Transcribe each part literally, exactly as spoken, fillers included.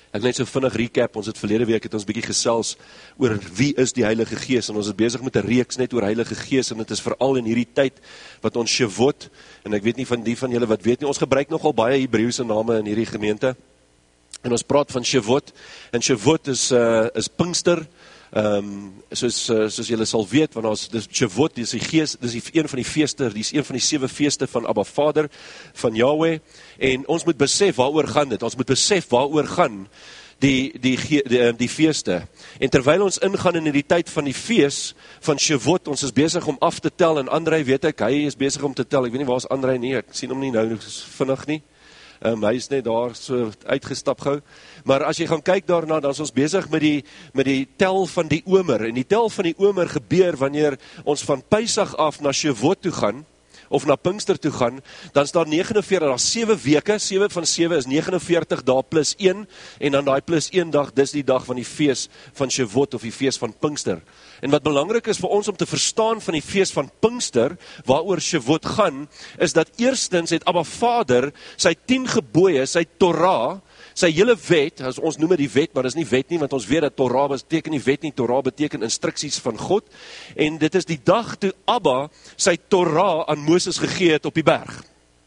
Ek net so vinnig recap, ons het verlede week het ons bietjie gesels oor wie is die Heilige Gees, en ons is besig met 'n reeks net oor Heilige Gees, en dit is veral in hierdie tyd wat ons Shavuot, en ek weet nie van die van julle wat weet nie, ons gebruik nogal baie Hebreëse name in hierdie gemeente, en ons praat van Shavuot, en Shavuot is, uh, is Pinkster, Um, soos, uh, soos julle sal weet, want ons, dis Shavuot, dis die gees, dis die een van die feeste, dis een van die sewe feeste van Abba Vader, van Yahweh, en ons moet besef waaroor gaan dit, ons moet besef waaroor gaan die, die, die, die, die feeste, en terwyl ons ingaan in die tyd van die feest van Shavuot, ons is besig om af te tel, en André weet ek, hy is besig om te tel, ek weet nie waar is André nie, ek sien hom nie nou vinnig nie, Um, hy is net daar so uitgestap gou, maar as jy gaan kyk daarna, dan is ons besig met die, met die tel van die omer, en die tel van die omer gebeur wanneer ons van Pesach af na Shavuot toe gaan, of na Pinkster toe gaan, dan is daar negenenveertig, daar sewe weke, sewe van sewe is negenenveertig dae plus een, en dan daai plus een dag, dis die dag van die feest van Shavuot, of die feest van Pinkster. En wat belangrik is vir ons om te verstaan van die feest van Pinkster, waaroor Shavuot gaan, is dat eerstens het Abba Vader sy tien gebooie, sy Torah, sy hele wet, as ons noem het die wet, maar dit is nie wet nie, want ons weet dat Torah beteken nie wet nie, Torah beteken instruksies van God, en dit is die dag toe Abba sy Torah aan Moses gegee het op die berg.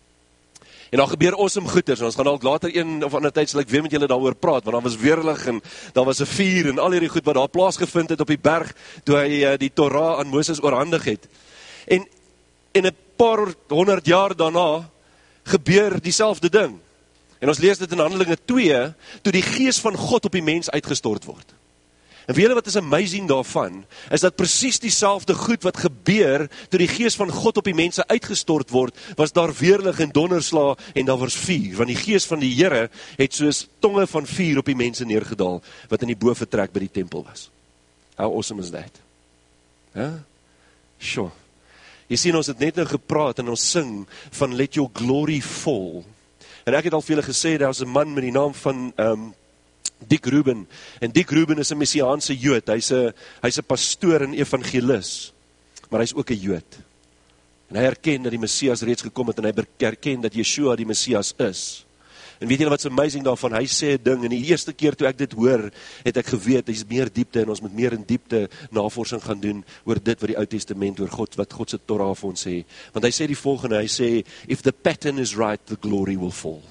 En daar gebeur awesome goeders, en ons gaan dalk later een of ander tyd sal ek weer met julle daaroor praat, want daar was weerlig, en daar was 'n vuur, en al hierdie goed wat daar plaasgevind het op die berg, toe hy die Torah aan Moses oorhandig het. En, en 'n paar honderd jaar daarna, gebeur dieselfde ding. En ons lees dit in Handelinge twee, toe die gees van God op die mens uitgestort word. En vir julle wat is amazing daarvan, is dat precies dieselfde goed wat gebeur, toe die gees van God op die mense uitgestort word, was daar weerlig en donderslae, en daar was vuur, want die gees van die Here het soos tonge van vuur op die mense neergedaal, wat in die boventrek by die tempel was. How awesome is that? Huh? Sure. Jy sien, ons het net nou gepraat, en ons sing van Let Your Glory Fall. En ek het al vir julle gesê, daar was 'n man met die naam van um, Dick Rubin, en Dick Rubin is 'n Messiaanse Jood, hy's 'n hy's 'n pastoor en evangelis, maar hy's ook 'n Jood. En hy erken dat die Messias reeds gekom het, en hy erken dat Yeshua die Messias is. En weet julle wat's amazing daarvan, hy sê 'n ding, en die eerste keer toe ek dit hoor, het ek geweet, hy is meer diepte, en ons moet meer in diepte navorsing gaan doen, oor dit wat die Ou Testament, oor God, wat God se Torah vir ons sê. Want hy sê die volgende, hy sê, if the pattern is right, the glory will fall.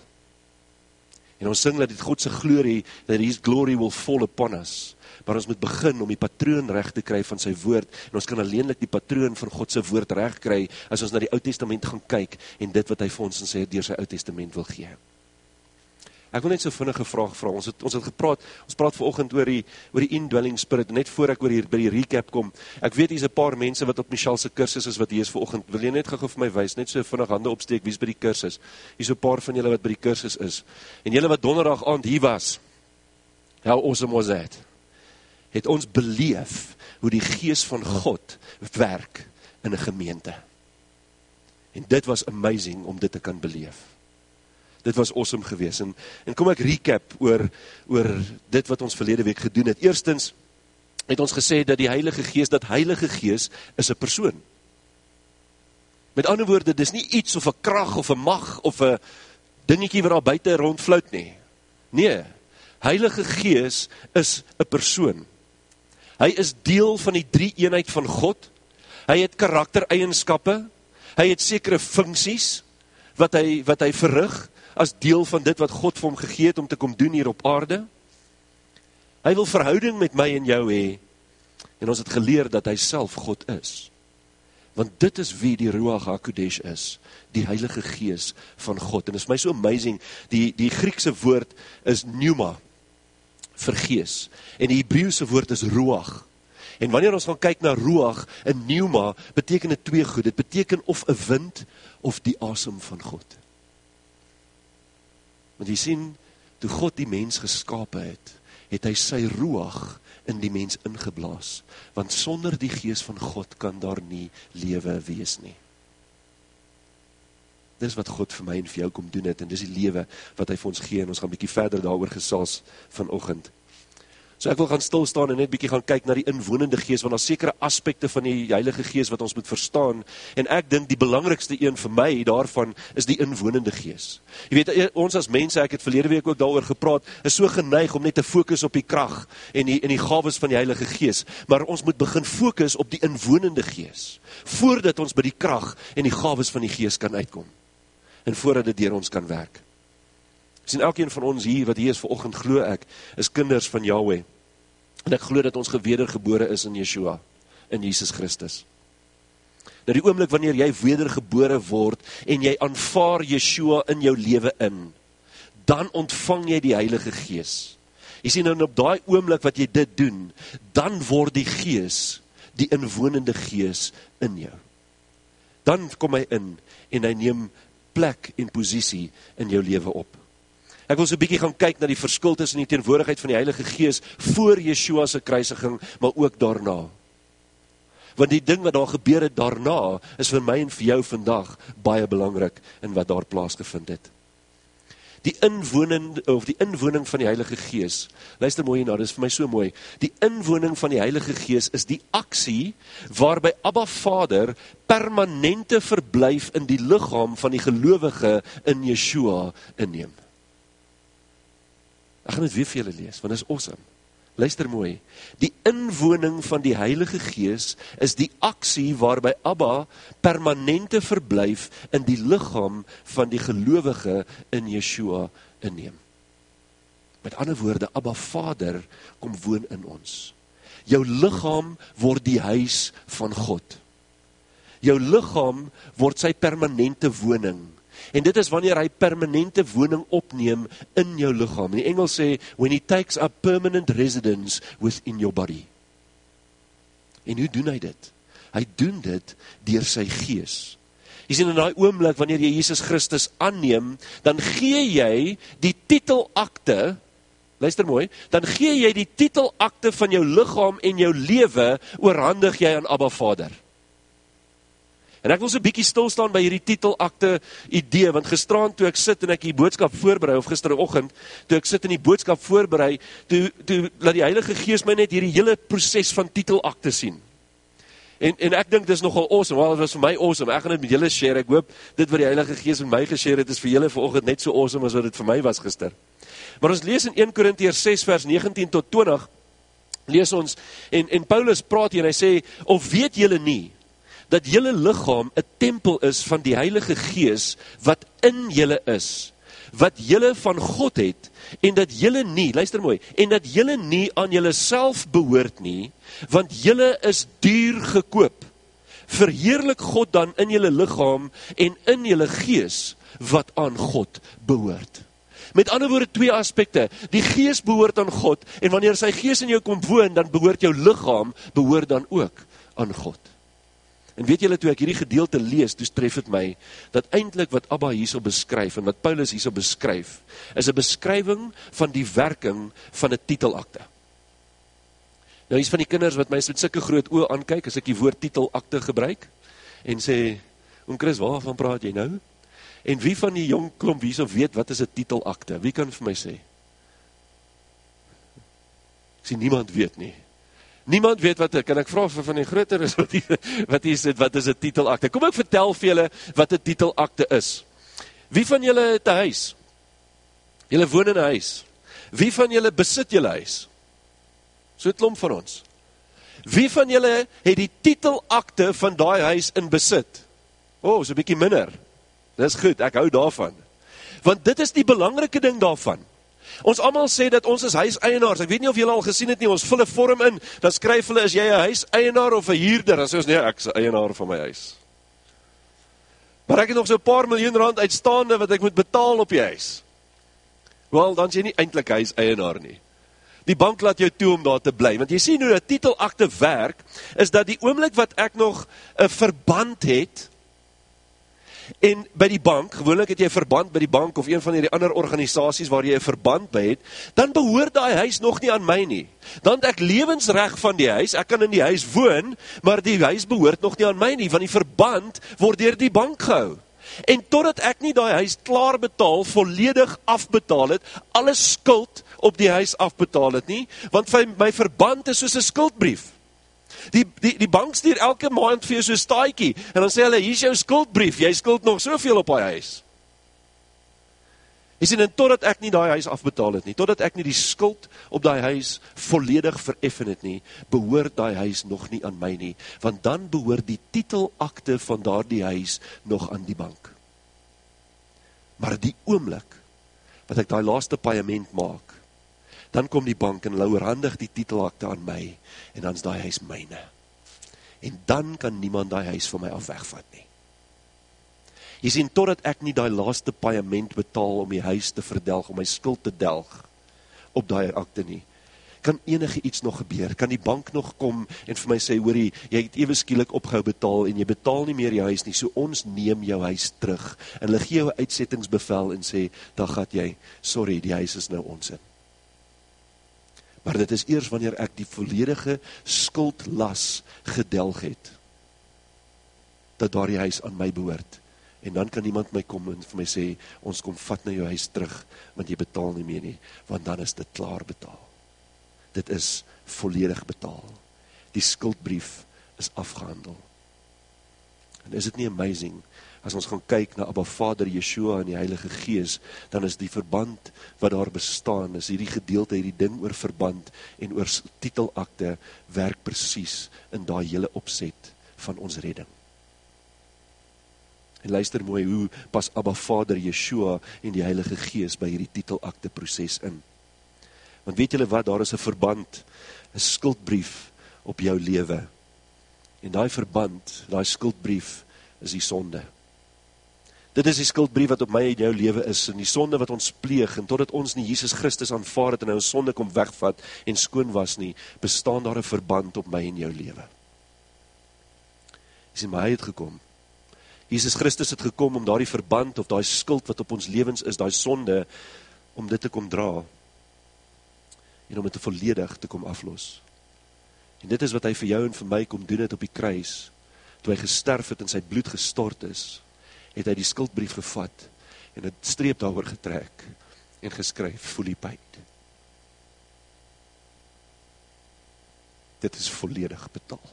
En ons sing dat die God se glorie, that his glory will fall upon us. Maar ons moet begin om die patroon reg te kry van sy woord, en ons kan alleenlik die patroon van God se woord reg kry, as ons na die Ou Testament gaan kyk, en dit wat hy vir ons in sy, deur sy Ou Testament wil gee. Ek wil net so vinnige vraag vra, ons het, ons het gepraat, ons praat vanoggend oor die, oor die indwelling spirit, net voor ek oor hier by die recap kom, ek weet hier's 'n paar mense wat op Michelle se kursus is, wat hier is vanoggend, wil jy net gou vir my wys, net so vinnig hande opsteek, wie is by die kursus, hier's so 'n paar van julle wat by die kursus is, en julle wat donderdag aand hier was, how awesome was that, het ons beleef, hoe die gees van God werk in 'n gemeente, en dit was amazing om dit te kan beleef. Dit was awesome gewees, en, en kom ek recap oor, oor dit wat ons verlede week gedoen het. Eerstens het ons gesê dat die Heilige Gees, dat Heilige Gees is 'n persoon. Met ander woorde, dis nie iets of 'n krag of 'n mag of 'n dingetjie wat daar buite rondflout nie. Nee, Heilige Gees is 'n persoon. Hy is deel van die drie eenheid van God. Hy het karaktereienskappe, hy het sekere funksies wat hy wat hy verrig as deel van dit wat God vir hom gegee het om te kom doen hier op aarde. Hy wil verhouding met my en jou hê, en ons het geleer dat hy self God is. Want dit is wie die Ruach HaKodesh is, die Heilige Gees van God. En dit is my so amazing, die, die Griekse woord is pneuma, vir gees, en die Hebreëse woord is Ruach. En wanneer ons gaan kyk na Ruach en pneuma, beteken dit twee goed, dit beteken of 'n wind, of die asem van God. Want jy sien, toe God die mens geskape het, het hy sy Ruach in die mens ingeblaas, want sonder die gees van God kan daar nie lewe wees nie. Dis wat God vir my en vir jou kom doen het, en dis die lewe wat hy vir ons gee, en ons gaan bietjie verder daaroor gesels vanoggend. So ek wil gaan stil staan en net bietjie gaan kyk na die inwonende gees, want daar sekere aspekte van die Heilige Gees wat ons moet verstaan, en ek dink die belangrikste een vir my daarvan is die inwonende gees. Jy weet, ons as mense, ek het verlede week ook daaroor gepraat, is so geneig om net te fokus op die krag en die, en die gawes van die Heilige Gees, maar ons moet begin fokus op die inwonende gees, voordat ons by die krag en die gawes van die gees kan uitkom, en voordat dit deur ons kan werk. Sien, elkeen van ons hier, wat hier is vanoggend, glo ek, is kinders van Yahweh. En ek glo dat ons wedergebore is in Yeshua, in Jesus Christus. Nou die oomblik wanneer jy wedergebore word, en jy aanvaar Yeshua in jou lewe in, dan ontvang jy die Heilige Gees. Jy sien, nou op daai oomblik wat jy dit doen, dan word die Gees, die inwonende Gees in jou. Dan kom hy in, en hy neem plek en posisie in jou lewe op. Ek wil so 'n bietjie gaan kyk na die verskil tussen die teenwoordigheid van die Heilige Gees voor Yeshua se kruisiging, maar ook daarna. Want die ding wat daar gebeur het daarna, is vir my en vir jou vandag baie belangrik in wat daar plaasgevind het. Die inwoning, of die inwoning van die Heilige Gees, luister mooi hierna, dit is vir my so mooi, die inwoning van die Heilige Gees is die aksie waarby Abba Vader permanente verblyf in die liggaam van die gelowige in Yeshua inneem. Ek gaan dit weer vir julle lees, want dit is awesome. Luister mooi, die inwoning van die Heilige Gees is die aksie waarby Abba permanente verblyf in die liggaam van die gelowige in Yeshua inneem. Met ander woorde, Abba Vader kom woon in ons. Jou liggaam word die huis van God. Jou liggaam word sy permanente woning. En dit is wanneer hy permanente woning opneem in jou liggaam. In die Engels sê, when he takes up permanent residence within your body. En hoe doen hy dit? Hy doen dit deur sy gees. Jy sien, in daai oomblik, wanneer jy Jesus Christus aanneem, dan gee jy die titelakte, luister mooi, dan gee jy die titelakte van jou liggaam en jou lewe, oorhandig jy aan Abba Vader. En ek wil so 'n bietjie stil staan by hierdie titelakte idee, want gisteraan toe ek sit en ek die boodskap voorberei, of gisteroggend, toe ek sit en die boodskap voorberei, toe, toe laat die Heilige Gees my net hierdie hele proses van titelakte sien. En, en ek dink dit is nogal awesome, wel, dit was vir my awesome, ek gaan dit met julle share, ek hoop, dit wat die Heilige Gees met my geshare het, is vir julle vanoggend net so awesome as wat dit vir my was gister. Maar ons lees in Eerste Korintiërs ses vers negentien tot twintig, lees ons, en, en Paulus praat hier, en hy sê, of weet julle nie, dat julle liggaam 'n tempel is van die Heilige Gees wat in julle is, wat julle van God het, en dat julle nie, luister mooi, en dat julle nie aan julle self behoort nie, want julle is duur gekoop. Verheerlik God dan in julle liggaam en in julle gees wat aan God behoort. Met ander woorde, twee aspekte. Die gees behoort aan God, en wanneer sy gees in jou kom woon, dan behoort jou liggaam behoort dan ook aan God. En weet julle, toe ek hierdie gedeelte lees, toe tref het my, dat eintlik wat Abba hierso beskryf, en wat Paulus hierso beskryf, is 'n beskrywing van die werking van 'n titelakte. Nou, hier's van die kinders wat my met sulke groot oë aankyk, as ek die woord titelakte gebruik, en sê, oom Chris, waarvan praat jy nou? En wie van die jong klomp hierso weet, wat is 'n titelakte? Wie kan vir my sê? Ek sê, niemand weet nie. Niemand weet wat, kan ek vra van die groter is, wat, die, wat is dit, wat is 'n titelakte? Kom ek vertel vir julle wat 'n titelakte is. Wie van julle het 'n huis? Julle woon in 'n huis. Wie van julle besit julle huis? So 'n klomp van ons. Wie van julle het die titelakte van daai huis in besit? O, oh, so 'n bietjie minder. Dis goed, ek hou daarvan. Want dit is die belangrike ding daarvan. Ons almal sê dat ons is huiseienaars. Ek weet nie of julle al gesien het nie, ons vul 'n vorm in, dan skryf hulle, is jy 'n huiseienaar of 'n huurder? Dan sê ons, nee, ek is 'n eienaar van my huis. Maar ek het nog so 'n paar miljoen rand uitstaande wat ek moet betaal op die huis. Wel, dan is jy nie eintlik huiseienaar nie. Die bank laat jou toe om daar te bly, want jy sien hoe 'n titelakte werk, is dat die oomblik wat ek nog 'n verband het, en by die bank, gewoonlik het jy 'n verband by die bank of een van die ander organisasies waar jy 'n verband by het, dan behoort daai huis nog nie aan my nie. Dan het ek lewensreg van die huis, ek kan in die huis woon, maar die huis behoort nog nie aan my nie, want die verband word deur die bank gehou. En totdat ek nie daai huis klaar betaal, volledig afbetaal het, alle skuld op die huis afbetaal het nie, want my verband is soos 'n skuldbrief. Die, die, die bank stuur elke maand vir jou so 'n staatjie, en dan sê hulle, hier is jou skuldbrief, jy skuld nog soveel op daai huis. Jy sien, en totdat ek nie daai huis afbetaal het nie, totdat ek nie die skuld op daai huis volledig vereffen het nie, behoort daai huis nog nie aan my nie, want dan behoort die titelakte van daardie huis nog aan die bank. Maar die oomblik, wat ek daai laaste paaiement maak, dan kom die bank en hulle oorhandig die titelakte aan my, en dan is daai huis myne. En dan kan niemand daai huis van my af wegvat nie. Jy sien, totdat ek nie daai laaste paaiement betaal om die huis te verdelg, om my skuld te delg, op daai akte nie, kan enige iets nog gebeur, kan die bank nog kom en vir my sê, hoorie, jy het ewe skielik opgehou betaal, en jy betaal nie meer jou huis nie, so ons neem jou huis terug, en hulle gee jou 'n uitsettingsbevel en sê, dan gaat jy, sorry, die huis is nou ons in. Maar dit is eers wanneer ek die volledige skuldlas gedelg het, dat daar die huis aan my behoort. En dan kan iemand my kom en vir my sê, ons kom vat na jou huis terug, want jy betaal nie meer nie, want dan is dit klaar betaal. Dit is volledig betaal. Die skuldbrief is afgehandel. En is dit nie amazing, as ons gaan kyk na Abba Vader, Yeshua en die Heilige Gees, dan is die verband wat daar bestaan, is hierdie gedeelte, hierdie ding oor verband en oor titelakte, werk presies in daai hele opset van ons redding. En luister mooi, hoe pas Abba Vader, Yeshua en die Heilige Gees by hierdie titelakte proses in. Want weet julle wat, daar is 'n verband, 'n skuldbrief op jou lewe. En daai verband, daai skuldbrief, is die sonde. Dit is die skuldbrief wat op my en jou lewe is, en die sonde wat ons pleeg, en totdat ons nie Jesus Christus aanvaar het, en ons sonde kom wegvat, en skoon was nie, bestaan daar 'n verband op my en jou lewe. Jy sien, maar hy het gekom. Jesus Christus het gekom om daardie verband, of daai skuld wat op ons lewens is, daai sonde, om dit te kom dra, en om dit te volledig te kom aflos. En dit is wat hy vir jou en vir my kom doen het op die kruis, toe hy gesterf het en sy bloed gestort is, het hy die skuldbrief gevat, en het streep daaroor getrek, en geskryf, fully paid. Dit is volledig betaal.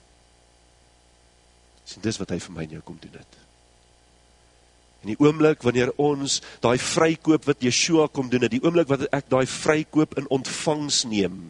En dis wat hy vir my en jou kom doen het. In die oomblik wanneer ons daai vrykoop wat Yeshua kom doen het, die oomblik wat ek daai vrykoop in ontvangs neem,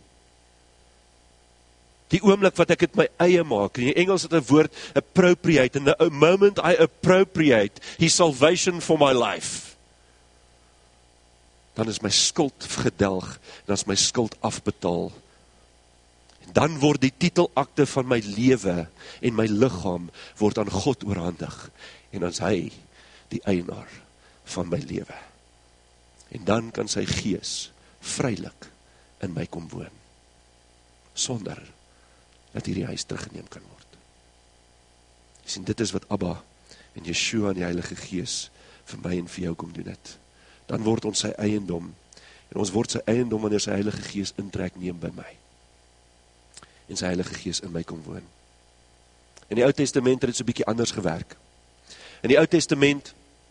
die oomblik wat ek het my eie maak, in die Engels het 'n woord appropriate, in the moment I appropriate his salvation for my life, dan is my skuld gedelg, en dan is my skuld afbetaal. En dan word die titelakte van my lewe en my liggaam word aan God oorhandig, en dan is hy die eienaar van my lewe. En dan kan sy gees vrylik in my kom woon, sonder dat hierdie huis teruggeneem kan word. Jy sien, dit is wat Abba en Yeshua en die Heilige Gees vir my en vir jou kom doen het. Dan word ons sy eiendom, en ons word sy eiendom wanneer sy Heilige Gees intrek neem by my, en sy Heilige Gees in my kom woon. In die Ou Testament het dit so 'n bietjie anders gewerk. In die Ou Testament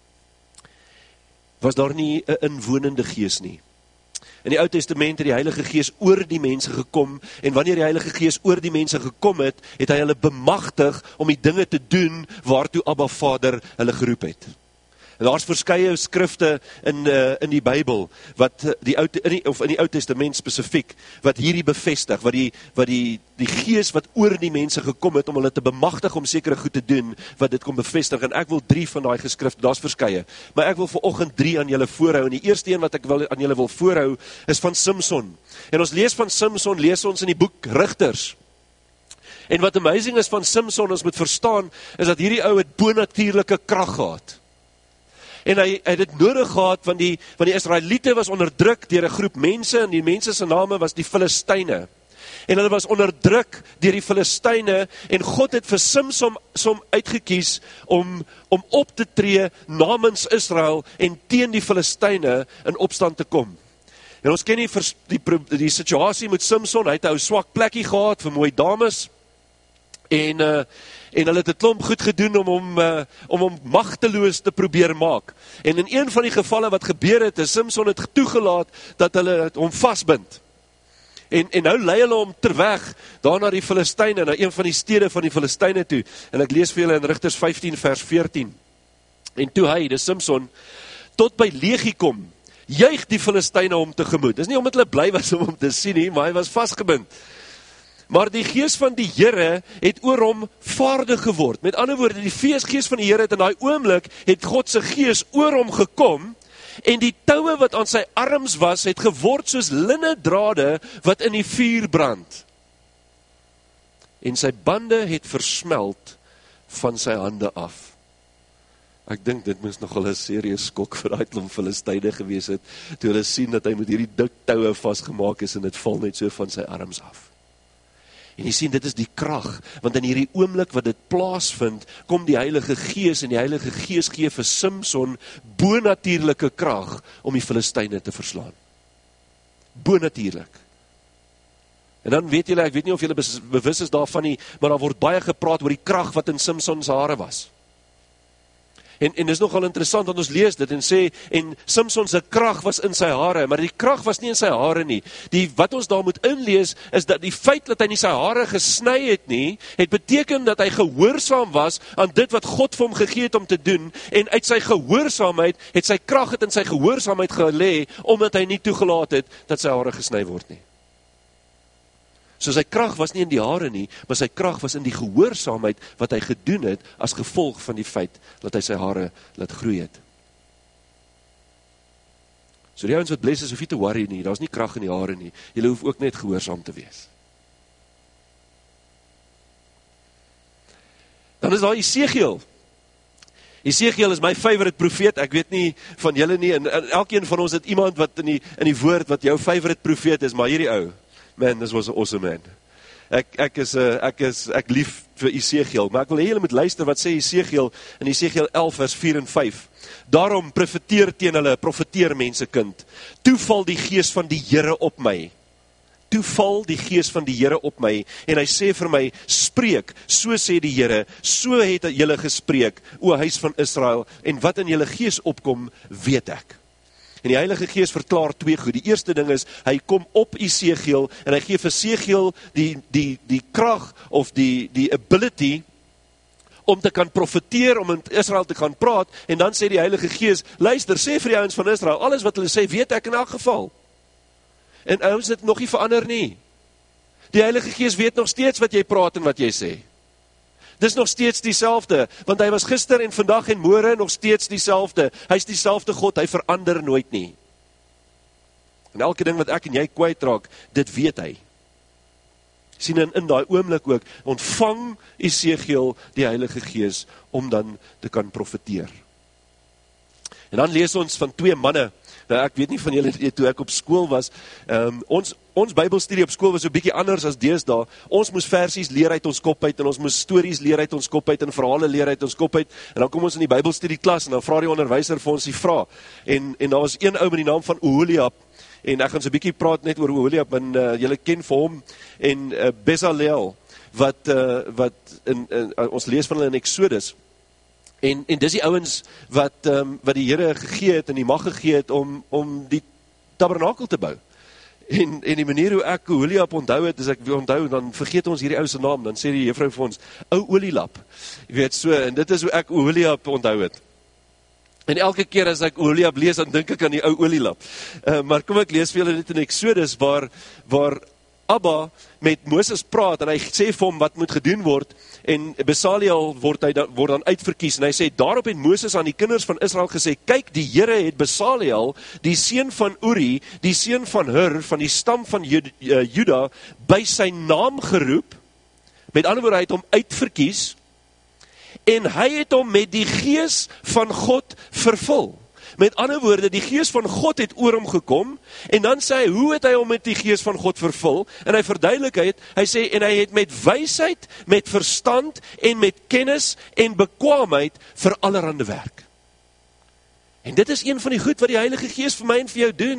was daar nie 'n inwonende gees nie. In die Ou Testament het die Heilige Gees oor die mense gekom, en wanneer die Heilige Gees oor die mense gekom het, het hy hulle bemagtig om die dinge te doen waartoe Abba Vader hulle geroep het. En daar is verskeie skrifte in, uh, in die Bybel, wat die, Ou, in die, of in die Ou Testament spesifiek, wat hierdie bevestig, wat die, wat die, die gees wat oor die mense gekom het, om hulle te bemagtig om sekere goed te doen, wat dit kom bevestig, en ek wil drie van die geskrifte, daar is verskeie, maar ek wil vanoggend drie aan julle voorhou, en die eerste een wat ek wil, aan julle wil voorhou, is van Samson, en ons lees van Samson, lees ons in die boek Rigters, en wat amazing is van Samson, ons moet verstaan, is dat hierdie ou het bonatuurlike krag gehad. En hy, hy het dit nodig gehad, want die, want die Israeliete was onderdruk deur 'n groep mense, en die mense se name was die Filistyne. En hulle was onderdruk deur die Filistyne, en God het vir Samson som uitgekies om, om op te tree namens Israel, en teen die Filistyne in opstand te kom. En ons ken die, die, die situasie met Samson, hy het 'n ou swak plekkie gehad vir mooi dames, En, uh, en hulle het 'n klomp goed gedoen om hom, uh, om hom magteloos te probeer maak. En in een van die gevalle wat gebeur het, is Samson het toegelaat dat hulle hom vasbind. En, en nou lei hulle hom terweg, daar na die Filistyne, na een van die stede van die Filistyne toe. En ek lees vir julle in Rigters vyftien vers veertien. En toe hy, dis Samson, tot by Legie kom, juig die Filistyne hom tegemoet. Dis nie omdat hulle bly was om hom te sien nie, maar hy was vasgebind. Maar die gees van die Here het oor hom vaardig geword. Met ander woorde, die feesgees van die Here het in daai oomblik, het God se gees oor hom gekom, en die toue wat aan sy arms was, het geword soos linne drade wat in die vuur brand. En sy bande het versmelt van sy hande af. Ek dink dit moes nogal 'n serieus skok vir daai klomp Filistyne gewees het, toe hulle sien dat hy met hierdie dik toue vasgemaak is, en dit val net so van sy arms af. En jy sien, dit is die krag, want in hierdie oomblik wat dit plaasvind, kom die Heilige Gees, en die Heilige Gees gee vir Samson bonatuurlike krag om die Filistyne te verslaan. Bonatuurlik. En dan weet julle, ek weet nie of julle bewus is daarvan nie, maar daar word baie gepraat oor die krag wat in Samson se hare was. En, en is nogal interessant, want ons lees dit en sê, en Samson se krag was in sy hare, maar die krag was nie in sy hare nie. Die, wat ons daar moet inlees, is dat die feit dat hy nie sy hare gesny het nie, het beteken dat hy gehoorsaam was aan dit wat God vir hom gegee het om te doen, en uit sy gehoorsaamheid, het sy krag het in sy gehoorsaamheid gelê, omdat hy nie toegelaat het, dat sy hare gesny word nie. So sy krag was nie in die hare nie, maar sy krag was in die gehoorsaamheid wat hy gedoen het as gevolg van die feit dat hy sy hare laat groei het. So die ouens wat bles is, hoef nie te worry nie, daar is nie krag in die hare nie, julle hoef ook net gehoorsaam te wees. Dan is daar Esegiel. Esegiel is my favorite profeet, ek weet nie van julle nie, en, en elkeen van ons het iemand wat in die, in die woord wat jou favorite profeet is, maar hierdie ou, man, this was an awesome man. Ek, ek is, uh, ek is, ek lief vir Esegiel, maar ek wil hê julle moet luister wat sê Esegiel in Esegiel elf vers vier en vyf. Daarom profeteer teen hulle, profeteer mensekind. Toe val die gees van die Here op my. Toe val die gees van die Here op my, en hy sê vir my, spreek, so sê die Here, so het julle gespreek, o huis van Israel, en wat in julle gees opkom, weet ek. En die Heilige Gees verklaar twee goed. Die eerste ding is, hy kom op Esegiel, en hy gee vir Esegiel die, die, die krag, of die, die ability, om te kan profeteer, om in Israel te gaan praat, en dan sê die Heilige Gees, luister, sê vir die ouens van Israel, alles wat hulle sê, weet ek in elk geval. En ouens, dit nog nie verander nie. Die Heilige Gees weet nog steeds wat jy praat en wat jy sê. Dis nog steeds dieselfde, want hy was gister en vandag en môre nog steeds dieselfde. Hy is dieselfde God, hy verander nooit nie. En elke ding wat ek en jy kwytraak, dit weet hy. Sien in, in daai oomblik ook, ontvang Esegiel die Heilige Gees, om dan te kan profeteer. En dan lees ons van twee manne, nou ek weet nie van julle, toe ek op skool was, um, ons, ons Bybelstudie op skool was so bietjie anders as deesdae. Ons moes versies leer uit ons kop uit, en ons moes stories leer uit ons kop uit, en verhale leer uit ons kop uit, en dan kom ons in die Bybelstudie klas, en dan vra die onderwyser vir ons die vraag, en, en daar was een ou met die naam van Oholiab, en ek gaan so bietjie praat net oor Oholiab, en uh, julle ken vir hom, en uh, Bezaleel, wat, uh, wat in, in, uh, ons lees van hulle in Exodus, En, en dis die ouens wat, um, wat die Here gegee het en die mag gegee het om, om die tabernakel te bou. En, en die manier hoe ek Oholiab onthou het, as ek onthou, dan vergeet ons hierdie ou se naam, dan sê die juffrou vir ons, ou olielap. Jy weet so, en dit is hoe ek Oholiab onthou het. En elke keer as ek Oholiab lees, dan dink ek aan die ou olielap. Uh, maar kom ek lees vir julle net in Exodus, waar, waar Abba met Moses praat, en hy sê vir hom wat moet gedoen word, en Bezaleel word, hy dan, word dan uitverkies, en hy sê, daarop het Moses aan die kinders van Israel gesê, kyk, die Here het Bezaleel, die seun van Uri, die seun van Hur, van die stam van Juda, by sy naam geroep, met ander woorde, hy het hom uitverkies, en hy het hom met die gees van God vervul. Met ander woorde, die gees van God het oor hom gekom, en dan sê hy, hoe het hy hom met die gees van God vervul? En hy verduidelik het, hy sê, en hy het met wysheid, met verstand, en met kennis, en bekwaamheid, vir allerhande werk. En dit is een van die goed wat die Heilige Gees vir my en vir jou doen.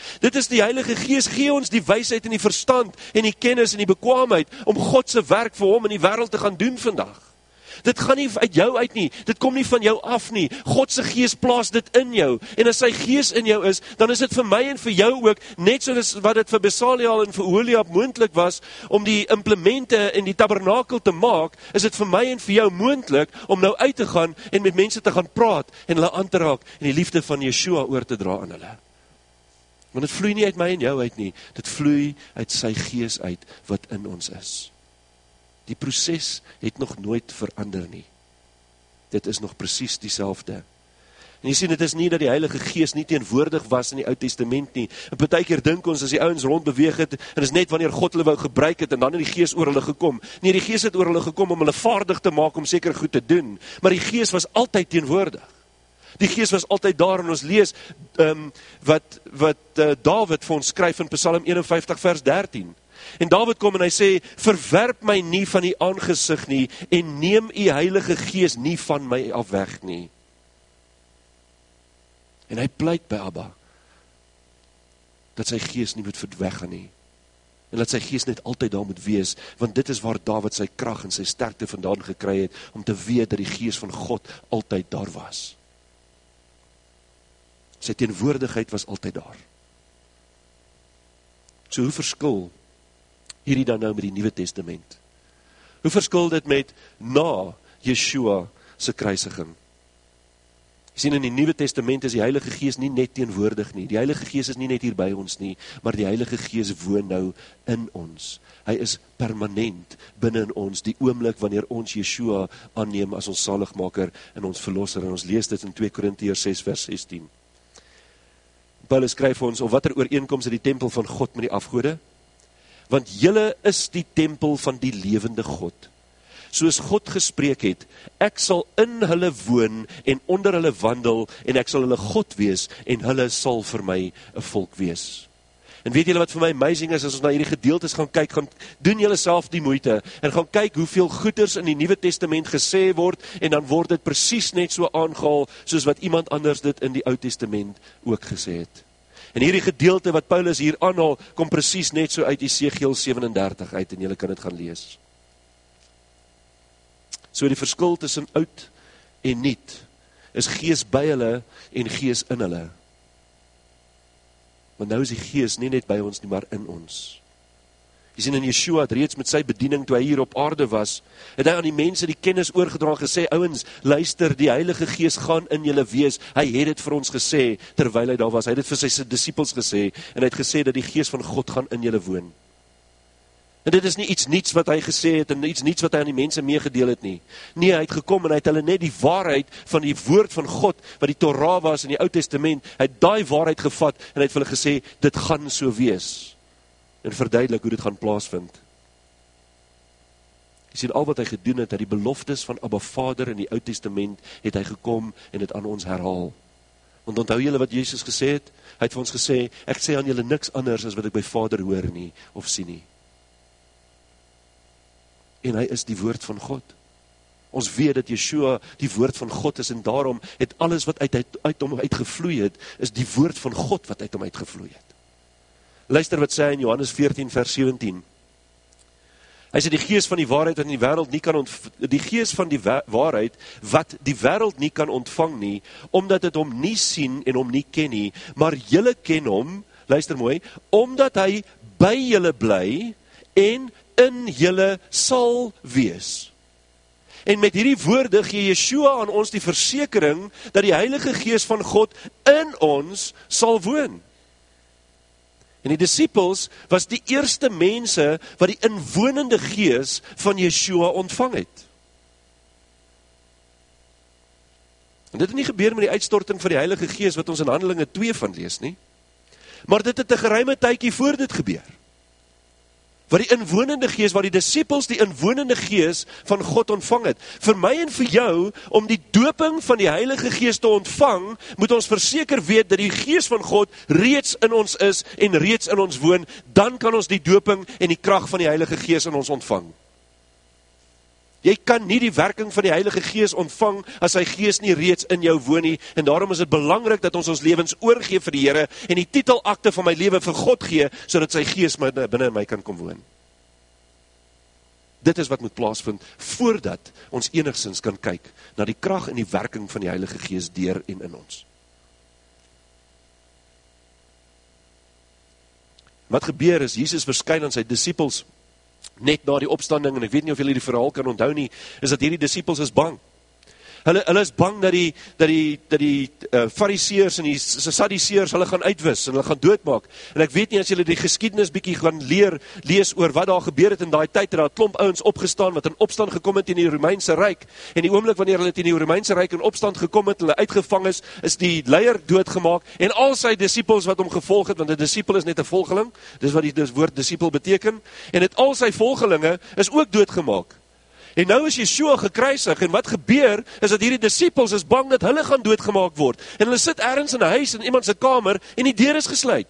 Dit is die Heilige Gees, gee ons die wysheid en die verstand en die kennis en die bekwaamheid om God se werk vir hom in die wêreld te gaan doen vandag. Dit gaan nie uit jou uit nie, dit kom nie van jou af nie. God se Gees plaas dit in jou, en as sy Gees in jou is, dan is dit vir my en vir jou ook, net soos wat dit vir Besaliel en vir Oholiab moontlik was, om die implemente in die tabernakel te maak, is dit vir my en vir jou moontlik, om nou uit te gaan, en met mense te gaan praat, en hulle aan te raak, en die liefde van Yeshua oor te dra aan hulle. Want dit vloei nie uit my en jou uit nie, dit vloei uit sy Gees uit, wat in ons is. Die proses het nog nooit verander nie. Dit is nog presies dieselfde. En jy sien, dit is nie dat die Heilige Gees nie teenwoordig was in die Ou Testament nie. En partykeer dink ons, as die ouens rondbeweeg het, en is net wanneer God hulle wou gebruik het, en dan het die Gees oor hulle gekom. Nee, die Gees het oor hulle gekom om hulle vaardig te maak om seker goed te doen. Maar die Gees was altyd teenwoordig. Die Gees was altyd daar, en ons lees um, wat, wat uh, Dawid vir ons skryf in Psalm eenenvyftig vers dertien. En Dawid kom en hy sê, verwerp my nie van die aangesig nie, en neem u Heilige Gees nie van my af weg nie. En hy pleit by Abba, dat sy Gees nie moet verdweggaan nie, en dat sy Gees net altyd daar moet wees, want dit is waar Dawid sy krag en sy sterkte vandaan gekry het, om te weet dat die Gees van God altyd daar was. Sy teenwoordigheid was altyd daar. So hoe verskil hierdie dan nou met die Nuwe Testament? Hoe verskil dit met na Yeshua se kruisiging? Jy sien, in die Nuwe Testament is die Heilige Gees nie net teenwoordig nie. Die Heilige Gees is nie net hier by ons nie, maar die Heilige Gees woon nou in ons. Hy is permanent binne in ons, die oomblik wanneer ons Yeshua aanneem as ons saligmaker en ons verlosser. En ons lees dit in twee Korintiërs ses vers sestien. Paulus skryf vir ons, of watter ooreenkoms het die tempel van God met die afgode? Want julle is die tempel van die lewende God. Soos God gespreek het, ek sal in hulle woon en onder hulle wandel, en ek sal hulle God wees, en hulle sal vir my 'n volk wees. En weet julle wat vir my amazing is, as ons na hierdie gedeeltes gaan kyk, gaan doen julle self die moeite, en gaan kyk hoeveel goeders in die Nuwe Testament gesê word, en dan word dit presies net so aangehaal, soos wat iemand anders dit in die Ou Testament ook gesê het. En hierdie gedeelte wat Paulus hier aanhaal, kom presies net so uit Esegiel sewenendertig uit, en julle kan dit gaan lees. So die verskil tussen oud en nuut, is Gees by hulle en Gees in hulle. Want nou is die Gees nie net by ons nie, maar in ons. Jy sien, in Yeshua het reeds met sy bediening, toe hy hier op aarde was, het hy aan die mense die kennis oorgedra en gesê, ouens, luister, die Heilige Gees gaan in julle wees. Hy het dit vir ons gesê, terwyl hy daar was. Hy het dit vir sy disippels gesê, en hy het gesê dat die Gees van God gaan in julle woon. En dit is nie iets niets wat hy gesê het, en iets niets wat hy aan die mense meegedeel het nie. Nee, hy het gekom en hy het hulle net die waarheid van die woord van God, wat die Torah was in die Ou Testament, hy het daai waarheid gevat, en hy het vir hulle gesê, dit gaan so wees. En verduidelik hoe dit gaan plaasvind. Jy sien, al wat hy gedoen het, dat die beloftes van Abba Vader in die Ou Testament, het hy gekom en het aan ons herhaal. Want onthou julle wat Jesus gesê het? Hy het vir ons gesê, ek sê aan julle niks anders as wat ek by Vader hoor nie, of sien nie. En hy is die woord van God. Ons weet dat Yeshua die woord van God is, en daarom het alles wat uit, uit, uit hom uitgevloei het, is die woord van God wat uit hom uitgevloei het. Luister wat sê hy in Johannes veertien vers sewentien. Hy sê, die Gees van die waarheid wat die wêreld nie kan ontvang, die Gees van die waarheid wat die wêreld nie kan ontvang nie, omdat dit hom nie sien en hom nie ken nie, maar julle ken hom, luister mooi, omdat hy by julle bly en in julle sal wees. En met hierdie woorde gee Yeshua aan ons die versekering dat die Heilige Gees van God in ons sal woon. En die disippels was die eerste mense wat die inwonende Gees van Yeshua ontvang het. En dit het nie gebeur met die uitstorting van die Heilige Gees wat ons in Handelinge twee van lees nie. Maar dit het 'n geruime tydjie voor dit gebeur. Wat die inwonende Gees, waar die disippels die inwonende Gees van God ontvang het. Vir my en vir jou, om die doping van die Heilige Gees te ontvang, moet ons verseker weet dat die Gees van God reeds in ons is en reeds in ons woon. Dan kan ons die doping en die krag van die Heilige Gees in ons ontvang. Jy kan nie die werking van die Heilige Gees ontvang as sy Gees nie reeds in jou woon nie, en daarom is dit belangrik dat ons ons lewens oorgee vir die Here en die titelakte van my lewe vir God gee, sodat sy Gees binne in my kan kom woon. Dit is wat moet plaasvind voordat ons enigstens kan kyk na die krag en die werking van die Heilige Gees deur en in ons. Wat gebeur is, Jesus verskyn aan sy disippels net na die opstanding, en ek weet nie of julle die verhaal kan onthou nie, is dat hierdie disippels is bang. Hulle, hulle is bang dat die, dat die, dat die uh, fariseërs en die sadduseërs hulle gaan uitwis en hulle gaan doodmaak. En ek weet nie as julle die geskiedenis bietjie gaan leer, lees oor wat daar gebeur het in daai tyd, het daar 'n klomp ouens opgestaan wat in opstand gekom het teen die Romeinse ryk. En die oomblik wanneer hulle teen die Romeinse ryk in opstand gekom het, hulle uitgevang is, is die leier doodgemaak en al sy disippels wat hom gevolg het, want 'n disipel is net 'n volgeling, dis wat die dis woord disipel beteken, en het al sy volgelinge is ook doodgemaak. En nou is Yeshua gekruisig, en wat gebeur, is dat hierdie disippels is bang dat hulle gaan doodgemaak word, en hulle sit ergens in 'n huis, in iemand se kamer, en die deur is gesluit.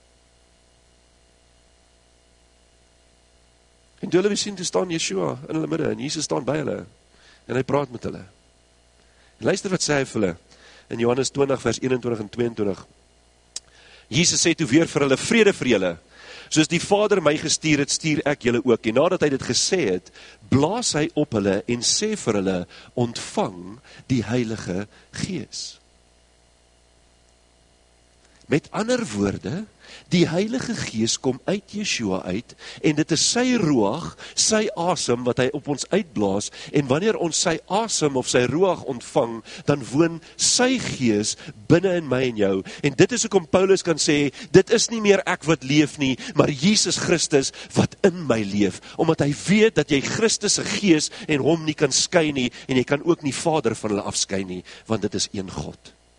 En toe hulle weer sien, toe staan Yeshua in hulle midde, en Jesus staan by hulle, en hy praat met hulle. En luister wat sê hy vir hulle, in Johannes twintig vers eenentwintig en tweeëntwintig. Jesus sê toe weer vir hulle, vrede vir julle. Soos die Vader my gestuur het, stuur ek julle ook. En nadat hy dit gesê het, blaas hy op hulle en sê vir hulle, ontvang die Heilige Gees. Met ander woorde, die Heilige Gees kom uit Yeshua uit, en dit is sy ruach, sy asem wat hy op ons uitblaas, en wanneer ons sy asem of sy ruach ontvang, dan woon sy Gees binne in my en jou. En dit is hoekom Paulus kan sê, dit is nie meer ek wat leef nie, maar Jesus Christus wat in my leef, omdat hy weet dat jy Christus se Gees en hom nie kan skei nie, en jy kan ook nie Vader van hulle afskei nie, want dit is een God.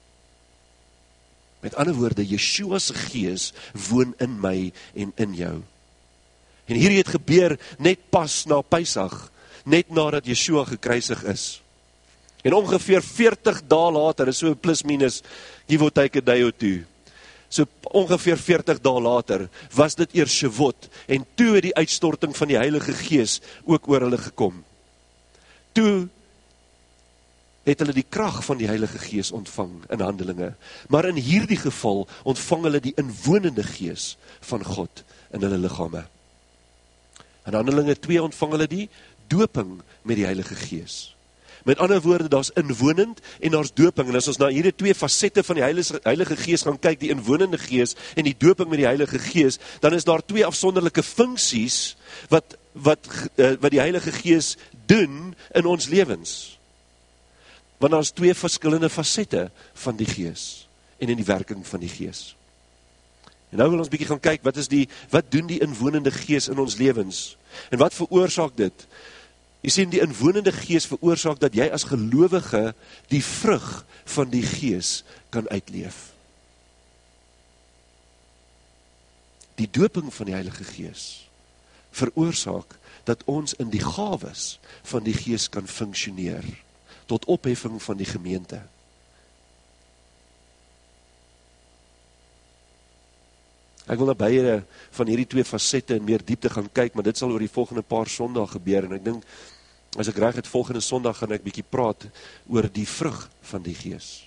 Met ander woorde, Yeshua se Gees woon in my en in jou. En hierdie het gebeur net pas na Pesach, net nadat Yeshua gekruisig is. En ongeveer veertig dae later, is so plus minus, give or take a day or two, so ongeveer veertig dae later, was dit eers Shavuot, en toe het die uitstorting van die Heilige Gees ook oor hulle gekom. Toe het hulle die krag van die Heilige Gees ontvang in Handelinge. Maar in hierdie geval ontvang hulle die inwonende Gees van God in hulle liggame. In Handelinge twee ontvang hulle die doping met die Heilige Gees. Met ander woorde, daar's inwonend en daar's doping. En as ons na hierdie twee fasette van die Heilige, Heilige Gees gaan kyk, die inwonende Gees en die doping met die Heilige Gees, dan is daar twee afsonderlike funksies wat, wat, wat die Heilige Gees doen in ons lewens. Want daar is twee verskillende fasette van die Gees en in die werking van die Gees. En nou wil ons bietjie gaan kyk, wat is die, wat doen die inwonende Gees in ons lewens? En wat veroorsaak dit? Jy sien, die inwonende Gees veroorsaak dat jy as gelowige die vrug van die Gees kan uitleef. Die doping van die Heilige Gees veroorsaak dat ons in die gawes van die Gees kan funksioneer, tot opheffing van die gemeente. Ek wil na beide van hierdie twee fasette in meer diepte gaan kyk, maar dit sal oor die volgende paar Sondag gebeur, en ek dink, as ek reg het, volgende Sondag gaan ek bietjie praat oor die vrug van die Gees.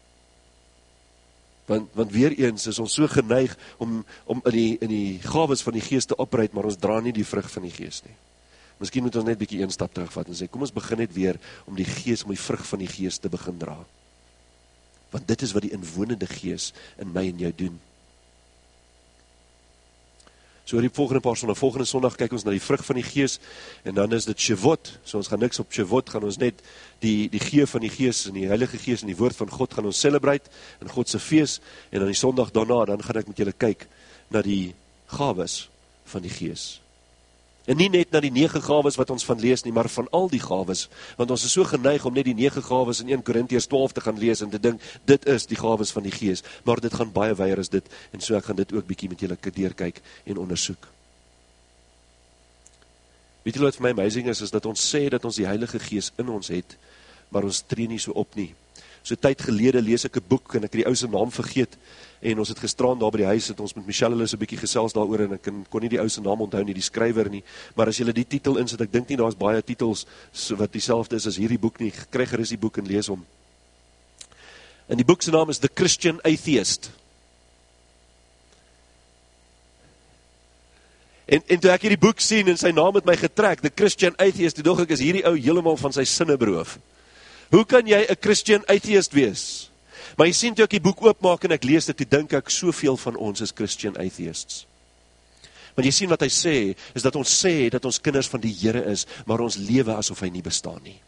Want, want weer eens is ons so geneig om, om in, die, in die gawes van die Gees te opreit, maar ons dra nie die vrug van die Gees nie. Miskien moet ons net bietjie een stap terugvat en sê, kom ons begin net weer om die Gees, om die vrug van die Gees te begin dra. Want dit is wat die inwonende Gees in my en jou doen. So die volgende paar sondag, volgende sondag kyk ons na die vrug van die Gees, en dan is dit Shavuot, so ons gaan niks op Shavuot, gaan ons net die, die gee van die Gees, en die Heilige Gees, en die woord van God, gaan ons celebrate, in God se fees, en dan die sondag daarna, dan gaan ek met julle kyk, na die gawes van die Gees. En nie net na die nege gawes wat ons van lees nie, maar van al die gawes, want ons is so geneig om net die nege gawes in een Korintiërs twaalf te gaan lees, en te dink, dit is die gawes van die Gees, maar dit gaan baie weier as dit, en so ek gaan dit ook bietjie met julle deurkyk en ondersoek. Weet julle wat vir my amazing is, is dat ons sê dat ons die Heilige Gees in ons het, maar ons tree nie so op nie. So tyd gelede lees ek 'n boek, en ek het die ou se naam vergeet, en ons het gisteraan daar by die huis, het ons met Michelle hulle so 'n bietjie gesels daaroor, en ek kon nie die ou se naam onthou nie, die skrywer nie, maar as jy die titel insit, ek dink nie daar is baie titels so wat dieselfde is as hierdie boek nie, kry gerus die boek en lees hom. En die boek se naam is The Christian Atheist. En, en toe ek hierdie boek sien, en sy naam het my getrek, The Christian Atheist, toe dog ek, is hierdie ou heeltemal van sy sinne beroof. Hoe kan jy 'n Christian Atheist wees? Maar jy sien toe ek die boek oopmaak en ek lees dit, toe dink ek, soveel van ons is Christian Atheists. Want jy sien wat hy sê, is dat ons sê dat ons kinders van die Here is, maar ons lewe asof hy nie bestaan nie.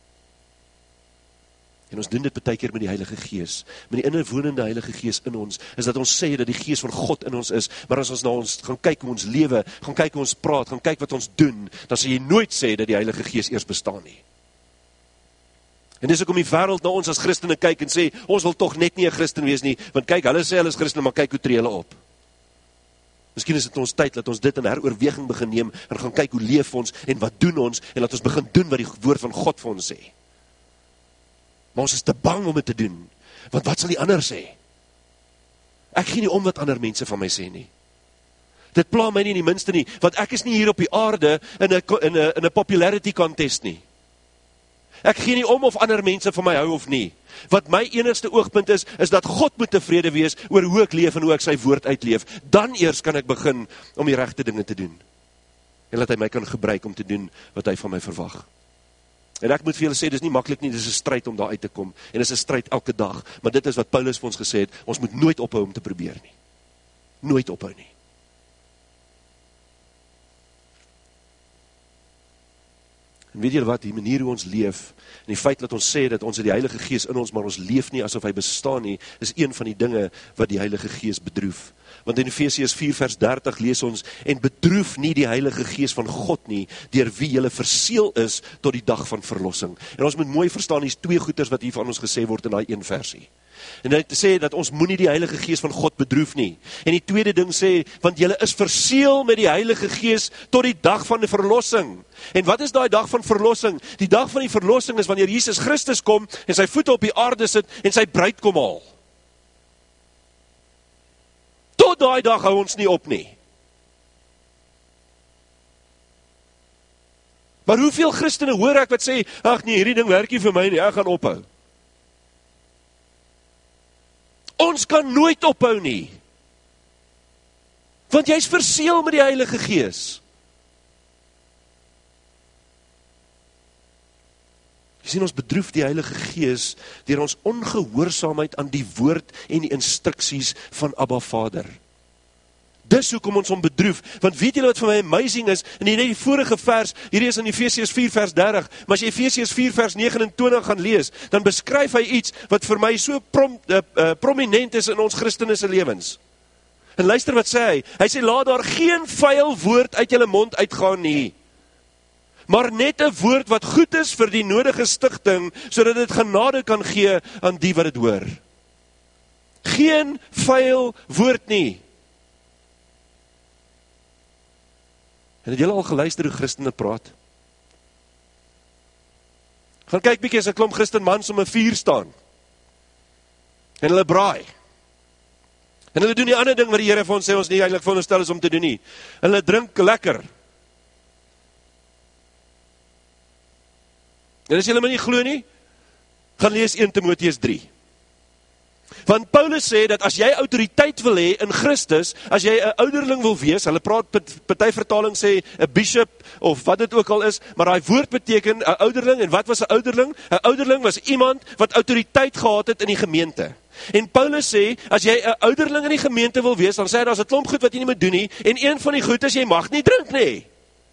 En ons doen dit baie keer met die Heilige Gees, met die innerwonende Heilige Gees in ons, is dat ons sê dat die Gees van God in ons is, maar as ons na ons gaan kyk hoe ons lewe, gaan kyk hoe ons praat, gaan kyk wat ons doen, dan sal jy nooit sê dat die Heilige Gees eers bestaan nie. En dis ook om die wêreld na ons as Christene kyk en sê, ons wil tog net nie 'n Christen wees nie, want kyk, hulle sê hulle is Christene, maar kyk hoe tree hulle op. Miskien is dit ons tyd, dat ons dit in heroorweging begin neem, en gaan kyk hoe leef ons, en wat doen ons, en laat ons begin doen wat die woord van God vir ons sê. Maar ons is te bang om dit te doen, want wat sal die ander sê? Ek gee nie om wat ander mense van my sê nie. Dit pla my nie in die minste nie, want ek is nie hier op die aarde in 'n in 'n in 'n popularity contest nie. Ek gee nie om of ander mense van my hou of nie. Wat my enigste oogpunt is, is dat God moet tevrede wees oor hoe ek leef en hoe ek sy woord uitleef. Dan eers kan ek begin om die regte dinge te doen. En dat hy my kan gebruik om te doen wat hy van my verwag. En ek moet vir julle sê, dis nie maklik nie, dis 'n stryd om daar uit te kom. En dis 'n stryd elke dag. Maar dit is wat Paulus vir ons gesê het, ons moet nooit ophou om te probeer nie. Nooit ophou nie. En weet julle wat, die manier hoe ons leef, en die feit dat ons sê dat ons het die Heilige Gees in ons, maar ons leef nie asof hy bestaan nie, is een van die dinge wat die Heilige Gees bedroef. Want in Efesiërs vier vers dertig lees ons, en bedroef nie die Heilige Gees van God nie, deur wie julle verseël is tot die dag van verlossing. En ons moet mooi verstaan, hier's twee goeters wat hier van ons gesê word in daai een versie. En hy sê dat ons moenie die Heilige Gees van God bedroef nie. En die tweede ding sê, want julle is verseël met die Heilige Gees tot die dag van die verlossing. En wat is daai dag van verlossing? Die dag van die verlossing is wanneer Jesus Christus kom en sy voete op die aarde sit en sy bruid kom haal. Tot daai dag hou ons nie op nie. Maar hoeveel Christene hoor ek wat sê, ag nee, hierdie ding werk nie vir my nie, ek gaan ophou. Ons kan nooit ophou nie. Want jy is verseël met die Heilige Gees. Jy sien, ons bedroef die Heilige Gees deur ons ongehoorsaamheid aan die woord en die instruksies van Abba Vader. Dis hoekom ons hom bedroef, want weet julle wat vir my amazing is, en hier net die vorige vers, hier is in Efesiërs vier vers dertig, maar as jy Efesiërs vier vers negenentwintig gaan lees, dan beskryf hy iets wat vir my so prom, uh, uh, prominent is in ons Christene se lewens. En luister wat sê hy, hy sê, laat daar geen vuil woord uit julle mond uitgaan nie, maar net 'n woord wat goed is vir die nodige stigting, sodat dit genade kan gee aan die wat dit hoor. Geen vuil woord nie. En het julle al geluister hoe Christene praat? Gaan kyk bietjie as 'n klomp Christen mans om 'n vuur staan. En hulle braai. En hulle doen die ander ding wat die Here vir ons sê ons nie eintlik veronderstel is om te doen nie. Hulle drink lekker. En as julle my nie glo nie, gaan lees Eerste Timoteus drie. Want Paulus sê dat as jy autoriteit wil hê in Christus, as jy 'n ouderling wil wees, hulle praat, party vertaling sê 'n bishop of wat dit ook al is, maar daai woord beteken 'n ouderling. En wat was 'n ouderling? 'n Ouderling was iemand wat autoriteit gehad het in die gemeente. En Paulus sê, as jy 'n ouderling in die gemeente wil wees, dan sê hy daar's 'n klomp goed wat jy nie moet doen nie, en een van die goed is jy mag nie drink nie.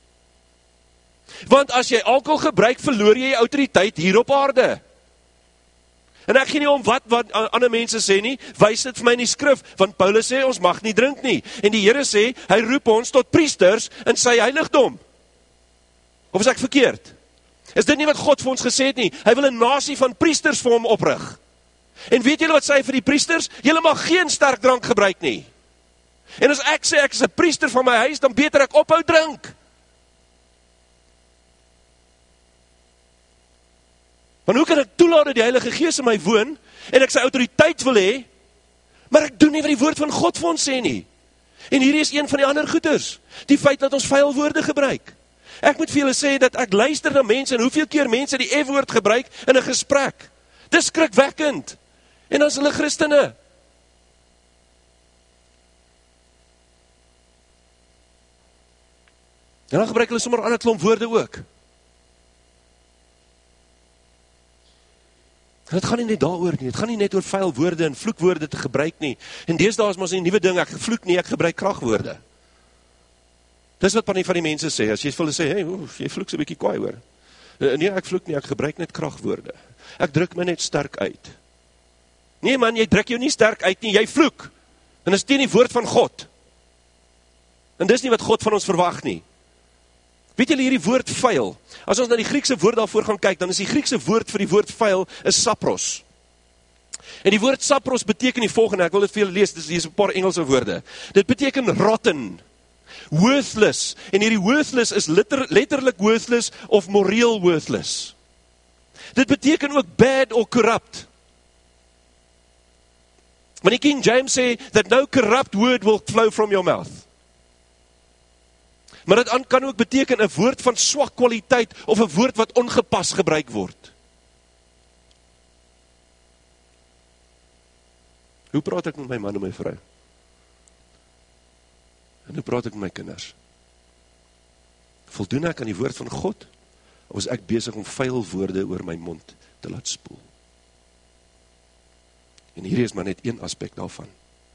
Want as jy alkohol gebruik, verloor jy jou autoriteit hier op aarde. En ek gee nie om wat, wat ander mense sê nie, wys dit vir my in die skrif, want Paulus sê, ons mag nie drink nie. En die Here sê, hy roep ons tot priesters in sy heiligdom. Of is ek verkeerd? Is dit nie wat God vir ons gesê het nie? Hy wil 'n nasie van priesters vir hom oprig. En weet julle wat sê hy vir die priesters? Julle mag geen sterk drank gebruik nie. En as ek sê, ek is 'n priester van my huis, dan beter ek ophou drink. Want hoe kan ek toelaat dat die Heilige Gees in my woon, en ek sy autoriteit wil hê, maar ek doen nie wat die woord van God vir ons sê nie. En hierdie is een van die ander goeders, die feit dat ons vuil woorde gebruik. Ek moet vir julle sê dat ek luister na mense, en hoeveel keer mense die F-woord gebruik in 'n gesprek. Dis skrikwekkend. En dan is hulle Christene. En dan gebruik hulle sommer 'n ander klomp woorde ook. En dit gaan nie net daaroor nie, dit gaan nie net oor vuil woorde en vloekwoorde te gebruik nie. En deesdae is mos 'n nuwe ding, ek vloek nie, ek gebruik kragwoorde. Dis wat van die, van die mense sê, as jy vir hulle sê, hey, oef, jy vloek so 'n bietjie kwaai hoor. Nee, ek vloek nie, ek gebruik net kragwoorde. Ek druk my net sterk uit. Nee man, jy druk jou nie sterk uit nie, jy vloek. En dis teen die woord van God. En dis nie wat God van ons verwag nie. Weet julle hierdie woord vuil? As ons na die Griekse woord daarvoor gaan kyk, dan is die Griekse woord vir die woord vuil is sapros. En die woord sapros beteken die volgende, ek wil dit vir julle lees, dis hier is 'n paar Engelse woorde. Dit beteken rotten, worthless, en hierdie worthless is letter, letterlik worthless of moreel worthless. Dit beteken ook bad or corrupt. Want die King James sê, that no corrupt word will flow from your mouth. Maar dit kan ook beteken 'n woord van swak kwaliteit, of 'n woord wat ongepas gebruik word. Hoe praat ek met my man en my vrou? En hoe praat ek met my kinders? Voldoen ek aan die woord van God, of is ek besig om vuil woorde oor my mond te laat spoel? En hierdie is maar net een aspek daarvan.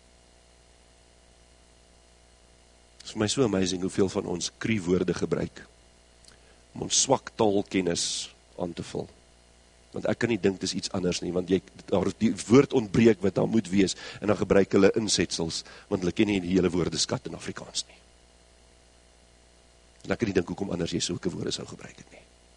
Het is vir my so amazing hoeveel van ons krie woorde gebruik, om ons swak taalkennis aan te vul. Want ek kan nie dink dis iets anders nie, want jy, daar die woord ontbreek wat daar moet wees, en dan gebruik hulle insetsels, want hulle ken nie die hele woordeskat in Afrikaans nie. En ek kan nie dink hoekom anders jy sulke woorde sou gebruik het nie.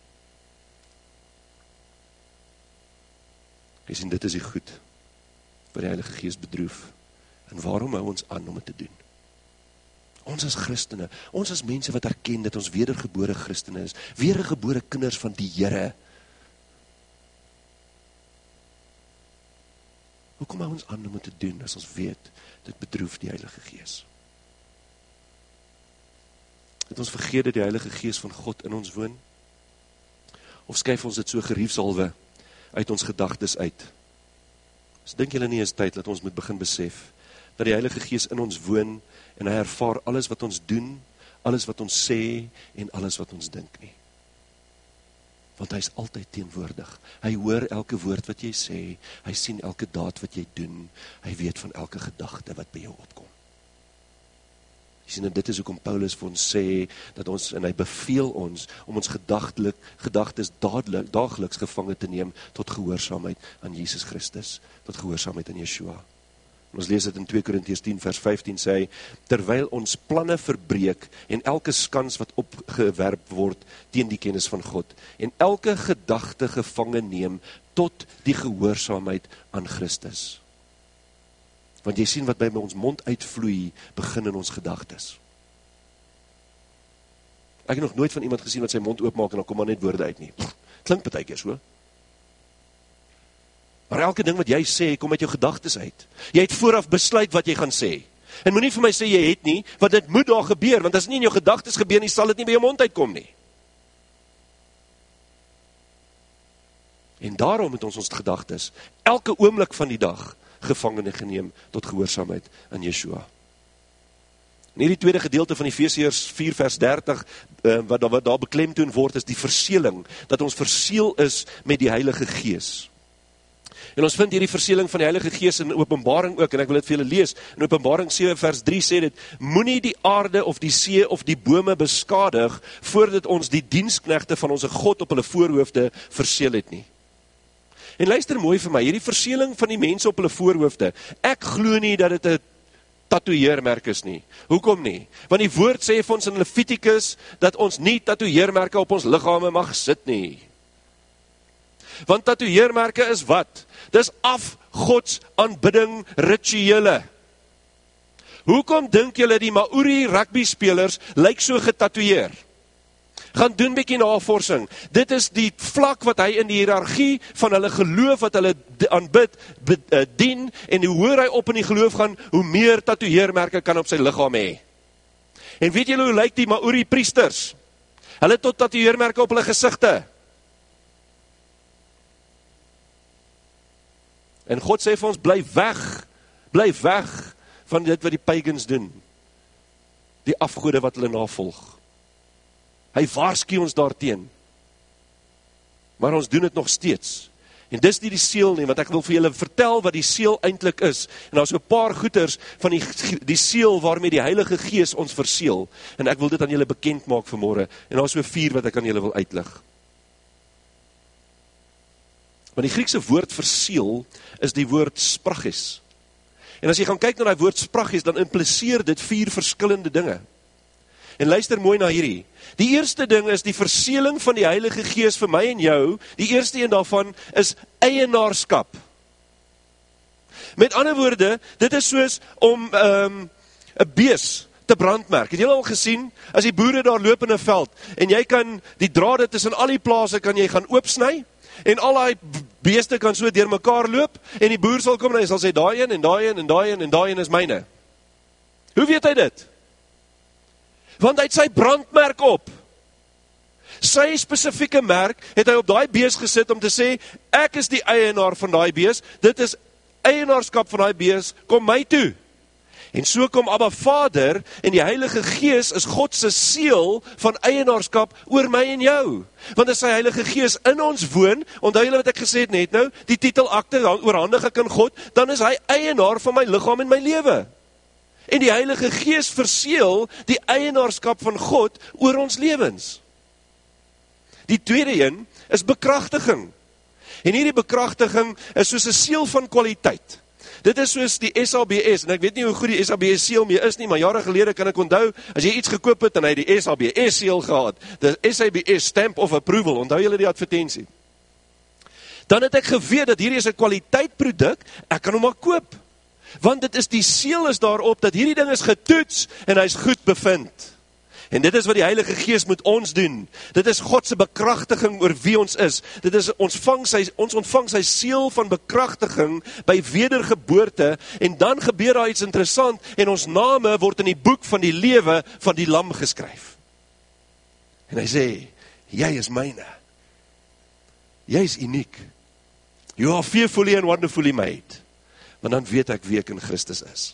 Jy sien, dit is die goed, wat die Heilige Gees bedroef, en waarom hou ons aan om het te doen? Ons as Christene, ons as mense wat erken dat ons wedergebore Christene is, wedergebore kinders van die Here. Hoekom hou ons aan om het te doen, as ons weet, dit bedroef die Heilige Gees? Het ons vergeet dat die Heilige Gees van God in ons woon? Of skuif ons dit so geriefsalwe uit ons gedagtes uit? Dus dink julle nie is tyd dat ons moet begin besef, dat die Heilige Gees in ons woon, en hy ervaar alles wat ons doen, alles wat ons sê, en alles wat ons dink nie. Want hy is altyd teenwoordig. Hy hoor elke woord wat jy sê, hy sien elke daad wat jy doen, hy weet van elke gedagte wat by jou opkom. Jy sien, en dit is hoekom Paulus vir ons sê, dat ons, en hy beveel ons, om ons gedagtelik, gedagtes dadelik, dageliks gevange te neem, tot gehoorsaamheid aan Jesus Christus, tot gehoorsaamheid aan Yeshua. En ons lees dit in twee Korintiërs tien vers vyftien sê hy, terwyl ons planne verbreek, en elke skans wat opgewerp word, teen die kennis van God, en elke gedagte gevange neem, tot die gehoorsaamheid aan Christus. Want jy sien wat by ons mond uitvloei, begin in ons gedagtes. Ek het nog nooit van iemand gesien wat sy mond oopmaak, en dan kom maar net woorde uit nie. Klink partykeer so. Maar elke ding wat jy sê, kom uit jou gedagtes uit. Jy het vooraf besluit wat jy gaan sê. En moenie vir my sê jy het nie, want dit moet daar gebeur, want as nie in jou gedagtes gebeur nie, sal dit nie by jou mond uitkom nie. En daarom moet ons ons gedagtes, elke oomblik van die dag, gevangene geneem tot gehoorsaamheid aan Yeshua. En hierdie tweede gedeelte van Efesiërs vier vers dertig, uh, wat, wat daar beklemtoon word, is die verseeling, dat ons verseël is met die Heilige Gees. En ons vind hierdie verseeling van die Heilige Gees in Openbaring ook, en ek wil dit vir julle lees, in Openbaring sewe vers drie sê dit, moenie die aarde of die see of die bome beskadig, voordat ons die diensknegte van onze God op hulle voorhoofde verseël het nie. En luister mooi vir my, hierdie verseeling van die mense op hulle voorhoofde, ek glo nie dat dit 'n tatoeëermerk is nie. Hoekom nie? Want die woord sê vir ons in Levitikus, dat ons nie tatoeëermerke op ons liggame mag sit nie. Want tatoeëermerke is wat? Dis af Gods aanbidding rituele. Hoekom dink julle die Maori rugby spelers lyk so getatoeëer? Gaan doen bietjie navorsing. Dit is die vlak wat hy in die hiërargie van hulle geloof, wat hulle aanbid, bid, uh, dien, en hoe hoër hy op in die geloof gaan, hoe meer tatoeëermerke kan op sy liggaam hê. En weet julle hoe lyk die Maori priesters? Hulle het tot tatoeëermerke op hulle gesigte. En God sê vir ons, bly weg, bly weg van dit wat die pagans doen. Die afgode wat hulle navolg. Hy waarsku ons daarteen. Maar ons doen dit nog steeds. En dis nie die seël nie, want ek wil vir julle vertel wat die seël eintlik is. En daar is 'n paar goeters van die, die seël waarmee die Heilige Gees ons verseël. En ek wil dit aan julle bekend maak vanmôre. En daar is so vier wat ek aan julle wil uitlig. Want die Griekse woord verseël is die woord spragis. En as jy gaan kyk na die woord spragis, dan impliseer dit vier verskillende dinge. En luister mooi na hierdie. Die eerste ding is die verseëling van die Heilige Gees vir my en jou. Die eerste een daarvan is eienaarskap. Met ander woorde, dit is soos om um, 'n bees te brandmerk. Het jy al gesien, as die boere daar loop in 'n veld, en jy kan die drade tussen al die plase kan jy gaan oopsny, en al die beeste kan so deur mekaar loop, en die boer sal kom en hy sal sê, daai een, en daai een, en daai een, en daai een is myne. Hoe weet hy dit? Want hy het sy brandmerk op. Sy spesifieke merk het hy op daai bees gesit om te sê, ek is die eienaar van daai bees, dit is eienaarskap van daai bees, kom my toe. En so kom Abba Vader, en die Heilige Gees is God se seël van eienaarskap oor my en jou. Want as sy Heilige Gees in ons woon, onthou julle wat ek gesê het net nou, die titelakte oorhandig ek aan God, dan is hy eienaar van my liggaam en my lewe. En die Heilige Gees verseël die eienaarskap van God oor ons lewens. Die tweede een is bekragtiging. En hierdie bekragtiging is soos 'n seël van kwaliteit. Dit is soos die S A B S, en ek weet nie hoe goed die S A B S seël mee is nie, maar jare gelede kan ek onthou, as jy iets gekoop het en hy die S A B S seël gehad, die S A B S stamp of approval, onthou julle die advertensie. Dan het ek geweet dat hierdie is 'n kwaliteitproduk, ek kan hom maar koop. Want dit is die seël is daarop, dat hierdie ding is getoets, en hy is goed bevind. En dit is wat die Heilige Gees moet ons doen. Dit is God se bekragtiging oor wie ons is. Dit is ons ontvang sy, ons ontvang sy seël van bekragtiging by wedergeboorte, en dan gebeur daar iets interessant, en ons name word in die boek van die lewe van die lam geskryf. En hy sê, jy is myne. Jy is uniek. You are fearfully and wonderfully made. Want dan weet ek wie ek in Christus is.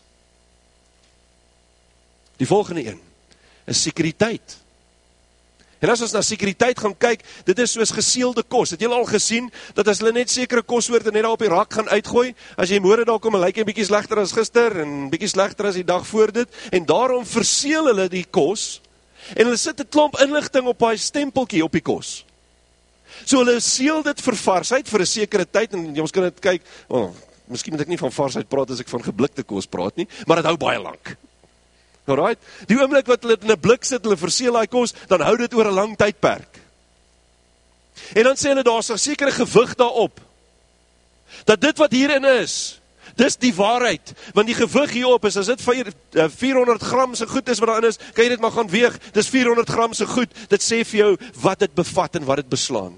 Die volgende een is sekuriteit. En as ons na sekuriteit gaan kyk, dit is soos geseelde kos. Het julle al gesien, dat as hulle net sekere kossoorte net daar op die rak gaan uitgooi, as jy môre daar kom en lyk jy bietjie slegter as gister, en bietjie slegter as die dag voor dit, en daarom verseël hulle die kos, en hulle sit 'n klomp inligting op daai stempeltjie op die kos. So hulle seël dit vir varsheid, vir 'n sekere tyd, en ons kan dit kyk, oh, miskien moet ek nie van varsheid praat as ek van geblikte kos praat nie, maar dit hou baie lank. Alright? Die oomblik wat hulle in 'n blik sit, hulle verseël daai kos, dan hou dit oor 'n lang tydperk. En dan sê hulle daar's 'n sekere gewig daarop. Dat dit wat hierin is, dis die waarheid. Want die gewig hierop is, as dit vierhonderd gram se goed is wat daarin is, kan jy dit maar gaan weeg. Dis vierhonderd gram se goed. Dit sê vir jou wat dit bevat en wat dit beslaan.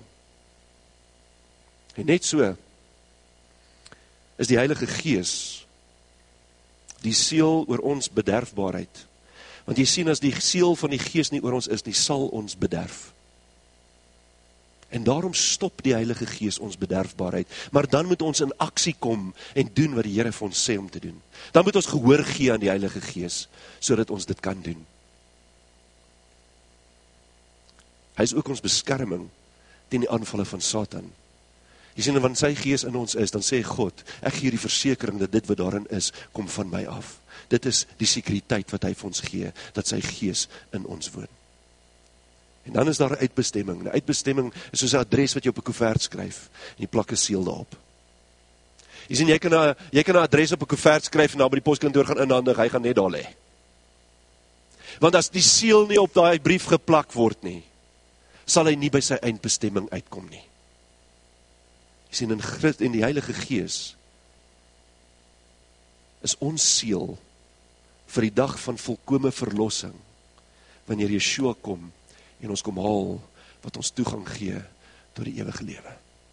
En net so is die Heilige Gees die seël oor ons bederfbaarheid. Want jy sien, as die seël van die Gees nie oor ons is nie, sal ons bederf. En daarom stop die Heilige Gees ons bederfbaarheid. Maar dan moet ons in aksie kom en doen wat die Here vir ons sê om te doen. Dan moet ons gehoor gee aan die Heilige Gees, sodat ons dit kan doen. Hy is ook ons beskerming teen die aanvalle van Satan. Jy sien, want sy Gees in ons is, dan sê God, ek gee die versekering dat dit wat daarin is, kom van my af. Dit is die sekuriteit wat hy vir ons gee, dat sy Gees in ons woon. En dan is daar 'n uitbestemming. 'n Uitbestemming is soos 'n adres wat jy op 'n koevert skryf, en jy plak 'n seël daarop. Jy sien, jy kan 'n jy kan 'n adres op 'n koevert skryf, en daar by die poskantoor gaan inhandig, hy gaan net daar lê. Want as die seël nie op daai brief geplak word nie, sal hy nie by sy eindbestemming uitkom nie. Jy sien, in Christus en die Heilige Gees is ons seël vir die dag van volkome verlossing, wanneer Yeshua kom en ons kom haal, wat ons toegang gee, tot die ewige lewe.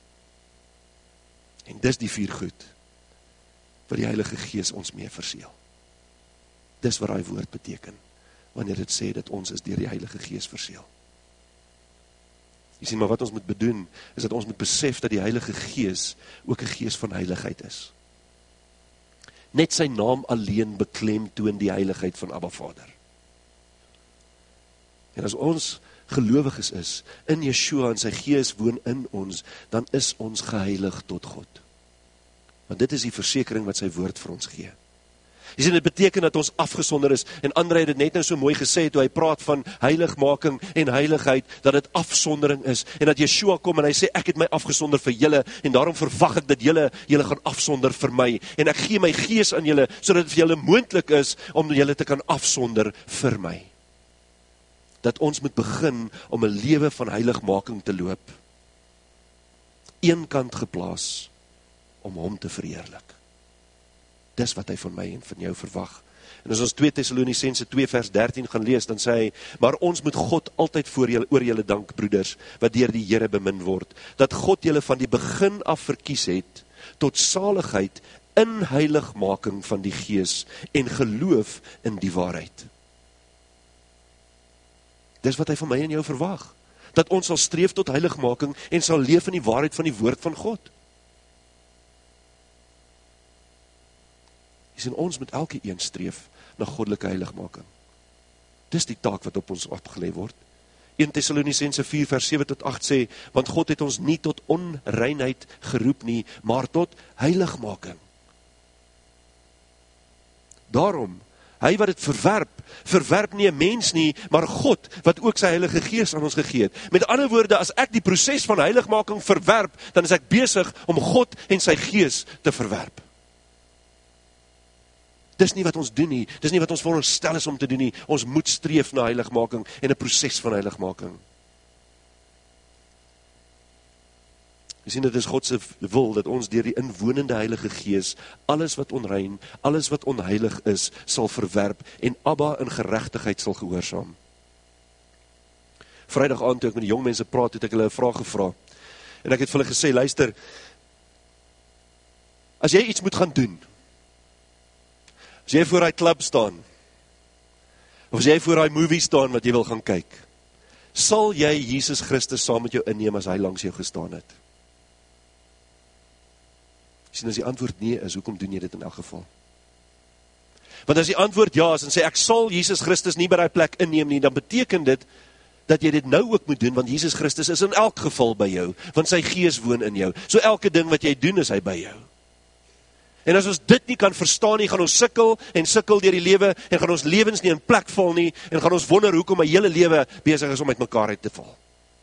En dis die vier goed, wat die Heilige Gees ons mee verseel. Dis wat die woord beteken, wanneer dit sê, dat ons is deur die Heilige Gees verseel. Jy sien, maar wat ons moet bedoen, is dat ons moet besef, dat die Heilige Gees, ook 'n gees van heiligheid is. Net sy naam alleen beklemtoon die heiligheid van Abba Vader. En as ons gelowiges is, in Yeshua en sy gees woon in ons, dan is ons geheilig tot God. Want dit is die versekering wat sy woord vir ons gee. Jy sien, dit beteken dat ons afgesonder is, en André het dit net nou so mooi gesê, toe hy praat van heiligmaking en heiligheid, dat dit afsondering is, en dat Yeshua kom en hy sê, ek het my afgesonder vir julle, en daarom verwag ek dat julle, julle gaan afsonder vir my, en ek gee my gees aan julle, sodat het vir julle moontlik is, om julle te kan afsonder vir my. Dat ons moet begin, om 'n lewe van heiligmaking te loop, een kant geplaas, om hom te verheerlik. Dis wat hy van my en van jou verwag. En as ons twee Tessalonisense twee vers dertien gaan lees, dan sê hy, maar ons moet God altyd voor julle, oor julle dank, broeders, wat deur die Here bemin word, dat God julle van die begin af verkies het, tot saligheid in heiligmaking van die Gees, en geloof in die waarheid. Dis wat hy van my en jou verwag, dat ons sal streef tot heiligmaking, en sal leef in die waarheid van die woord van God. En ons moet elke een streef na goddelike heiligmaking. Dis die taak wat op ons opgelê word. Eerste Tessalonisense vier vers sewe tot agt sê, want God het ons nie tot onreinheid geroep nie, maar tot heiligmaking. Daarom, hy wat dit verwerp, verwerp nie 'n mens nie, maar God, wat ook sy Heilige Gees aan ons gegee het. Met ander woorde, as ek die proses van heiligmaking verwerp, dan is ek besig om God en sy Gees te verwerp. Dis nie wat ons doen nie, dis nie wat ons veronderstel is om te doen nie, ons moet streef na heiligmaking en 'n proses van heiligmaking. Jy sien, dit is God se wil, dat ons deur die inwonende Heilige Gees, alles wat onrein, alles wat onheilig is, sal verwerp, en Abba in geregtigheid sal gehoorsaam. Vrydag aand toe ek met die jong mense praat, het ek hulle 'n vraag gevra, en ek het vir hulle gesê, luister, as jy iets moet gaan doen, as jy voor die klub staan, of as jy voor die movie staan wat jy wil gaan kyk, sal jy Jesus Christus saam met jou inneem as hy langs jou gestaan het? Jy sien, as die antwoord nee is, hoekom doen jy dit in elk geval? Want as die antwoord ja is, en sê ek sal Jesus Christus nie by die plek inneem nie, dan beteken dit, dat jy dit nou ook moet doen, want Jesus Christus is in elk geval by jou, want sy Gees woon in jou. So elke ding wat jy doen, is hy by jou. En as ons dit nie kan verstaan nie, gaan ons sukkel en sukkel deur die lewe, en gaan ons lewens nie in plek val nie, en gaan ons wonder hoekom my hele lewe besig is om uit mekaar uit te val.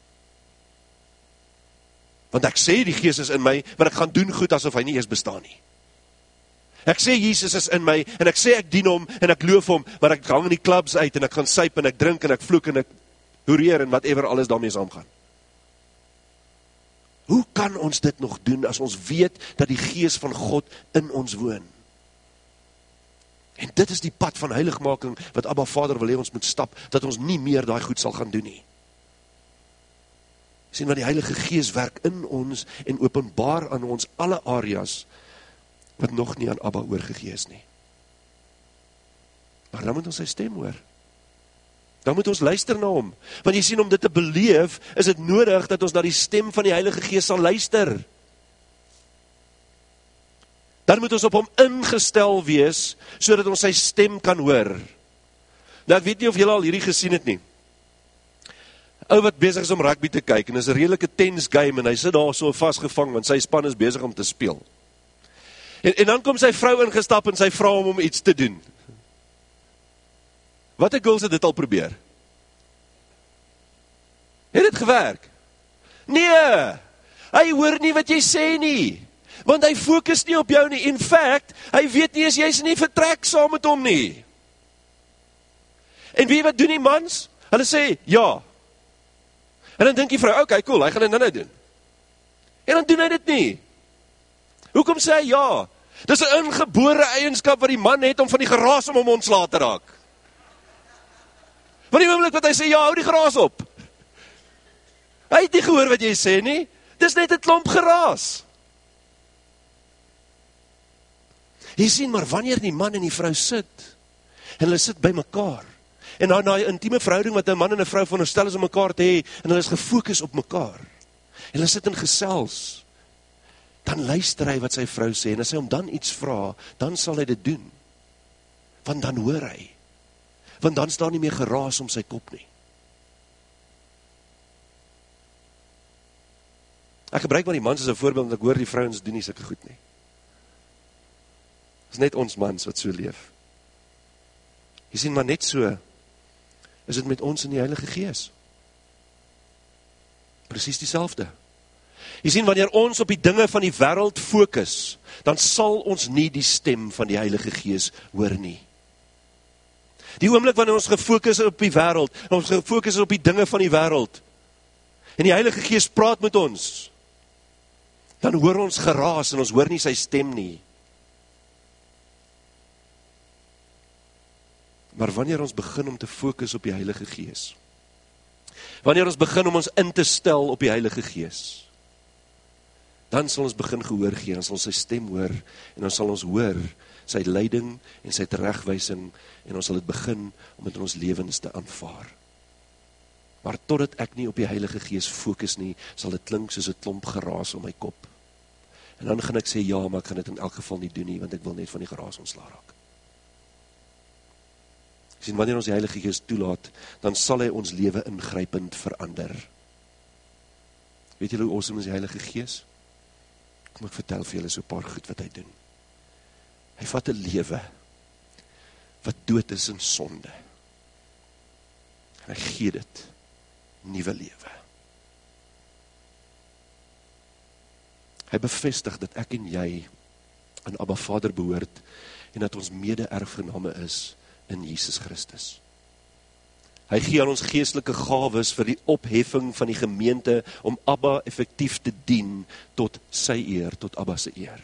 Want ek sê die Gees is in my, maar ek gaan doen goed asof hy nie eers bestaan nie. Ek sê Jesus is in my, en ek sê ek dien hom, en ek loof hom, maar ek hang in die clubs uit, en ek gaan suip, en ek drink, en ek vloek, en ek hoereer, en whatever alles daarmee saamgaan. Hoe kan ons dit nog doen, as ons weet, dat die Gees van God in ons woon? En dit is die pad van heiligmaking, wat Abba Vader wil hê ons moet stap, dat ons nie meer daai goed sal gaan doen nie. Sien, wat die Heilige Gees werk in ons, en openbaar aan ons alle areas, wat nog nie aan Abba oorgegee is nie. Maar dan moet ons sy stem hoor. Dan moet ons luister na hom. Want jy sien, om dit te beleef, is dit nodig dat ons na die stem van die Heilige Gees sal luister. Dan moet ons op hom ingestel wees, sodat ons sy stem kan hoor. Nou, ek weet nie of julle al hierdie gesien het nie. Ou wat besig is om rugby te kyk, en is 'n redelike tense game, en hy sit daar so vasgevang, want sy span is besig om te speel. En, en dan kom sy vrou ingestap, en sy vra hom om iets te doen. Wat 'n girls het dit al probeer? Het dit gewerk? Nee, hy hoor nie wat jy sê nie, want hy fokus nie op jou nie. In fact, hy weet nie as jy is nie vertrek saam met hom nie. En wie wat doen die mans? Hulle sê, ja. En dan dink die vrou, oké, okay, cool, hy gaan dit nou doen. En dan doen hy dit nie. Hoekom sê hy ja? Dis 'n ingebore eienskap wat die man het om van die geraas om hom ontslae te raak. Want die oomblik wat hy sê, ja, hou die geraas op. Hy het nie gehoor wat jy sê nie. Dis net 'n klomp geraas. Jy sien, maar wanneer die man en die vrou sit, en hulle sit by mekaar, en dan daai intieme verhouding wat 'n man en 'n vrou veronderstel is om mekaar te hê, en hulle is gefokus op mekaar, en hulle sit in gesels, dan luister hy wat sy vrou sê, en as hy hom dan iets vra, dan sal hy dit doen. Want dan hoor hy. Want dan staan nie meer geraas om sy kop nie. Ek gebruik maar die mans as 'n voorbeeld, want ek hoor die vrouens doen nie sulke goed nie. Dit is net ons mans wat so leef. Jy sien, maar net so is dit met ons in die Heilige Gees. Presies dieselfde. Jy sien, wanneer ons op die dinge van die wêreld fokus, dan sal ons nie die stem van die Heilige Gees hoor nie. Die oomblik wanneer ons gefokus is op die wêreld, en ons gefokus is op die dinge van die wêreld, en die Heilige Gees praat met ons, dan hoor ons geraas en ons hoor nie sy stem nie. Maar wanneer ons begin om te fokus op die Heilige Gees, wanneer ons begin om ons in te stel op die Heilige Gees, dan sal ons begin gehoor gee, en ons sal sy stem hoor, en ons sal ons hoor, sy leiding en sy teregwysing, en ons sal dit begin om dit in ons lewens te aanvaar. Maar totdat ek nie op die Heilige Gees fokus nie, sal dit klink soos 'n klomp geraas om my kop. En dan gaan ek sê, ja, maar ek gaan dit in elk geval nie doen nie, want ek wil net van die geraas ontslaa raak. Sien, wanneer ons die Heilige Gees toelaat, dan sal hy ons lewe ingrypend verander. Weet julle hoe awesome is die Heilige Gees? Kom ek vertel vir julle so 'n paar goed wat hy doen. Hy vat 'n lewe wat dood is in sonde. En hy gee dit nuwe lewe. Hy bevestig dat ek en jy aan Abba Vader behoort en dat ons mede-erfgename is in Jesus Christus. Hy gee aan ons geestelike gawes vir die opheffing van die gemeente om Abba effektief te dien tot sy eer, tot Abba se eer.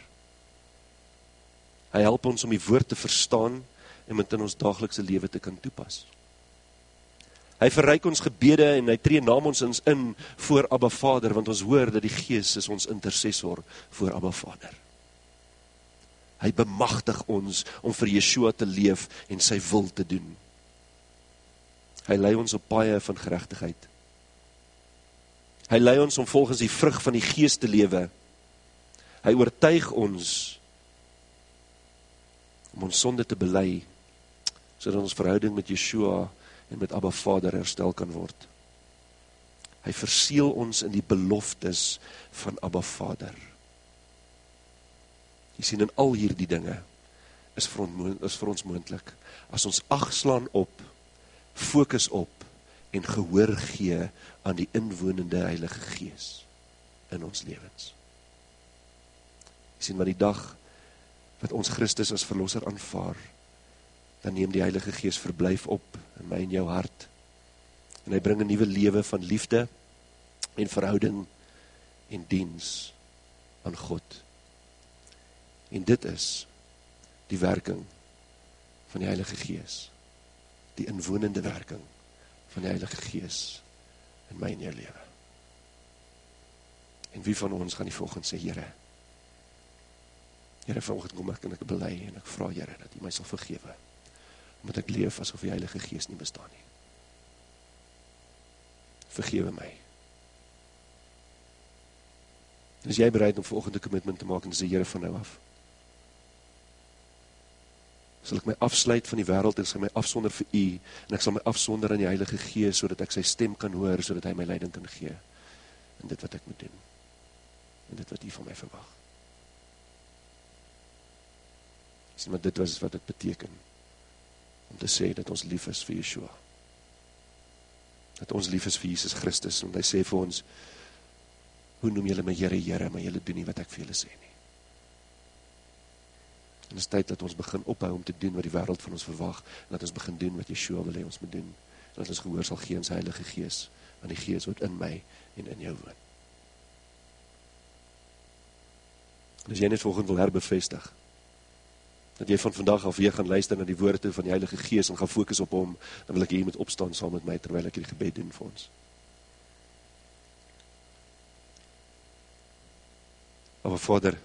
Hy help ons om die woord te verstaan en met in ons daaglikse lewe te kan toepas. Hy verryk ons gebede en hy tree namens ons in voor Abba Vader, want ons hoor dat die Gees is ons intercessor voor Abba Vader. Hy bemagtig ons om vir Yeshua te leef en sy wil te doen. Hy lei ons op paaie van geregtigheid. Hy lei ons om volgens die vrug van die Gees te lewe. Hy oortuig ons om ons sonde te bely, sodat ons verhouding met Yeshua en met Abba Vader herstel kan word. Hy verseël ons in die beloftes van Abba Vader. Jy sien, in al hierdie dinge is vir ons, is vir ons moontlik, as ons agslaan op, fokus op en gehoor gee aan die inwonende Heilige Gees in ons lewens. Jy sien, maar die dag wat ons Christus as verlosser aanvaar, dan neem die Heilige Gees verblyf op in my en jou hart, en hy bring 'n nuwe lewe van liefde en verhouding en diens aan God. En dit is die werking van die Heilige Gees, die inwonende werking van die Heilige Gees in my en jou lewe. En wie van ons gaan die volgende sê, Here, Here, vanoggend kom ek en ek bely en ek vra, Here, dat U my sal vergewe, omdat ek leef asof die Heilige Gees nie bestaan nie. Vergewe my. En is jy bereid om vanoggend 'n commitment te maak en te sê, Here, van nou af, sal ek my afsluit van die wêreld en sal my afsonder vir U, en ek sal my afsonder aan die Heilige Gees, sodat ek sy stem kan hoor, sodat hy my leiding kan gee, in dit wat ek moet doen, en dit wat U van my verwag. Sien, maar dit was wat dit beteken, om te sê dat ons lief is vir Yeshua, dat ons lief is vir Jesus Christus, want hy sê vir ons, hoe noem julle my Here, Here, maar julle doen nie wat ek vir julle sê nie. En is tyd dat ons begin ophou om te doen wat die wêreld van ons verwag, en dat ons begin doen wat Yeshua wil hê ons moet doen, en dat ons gehoor sal gee aan sy Heilige Gees, aan die Gees wat in my en in jou woon. En as jy net vanoggend wil herbevestig, dat jy van vandag af weer gaan luister na die woorde van die Heilige Gees en gaan fokus op hom, dan wil ek hier met opstaan saam met my, terwyl ek die gebed doen vir ons. Maar Vader,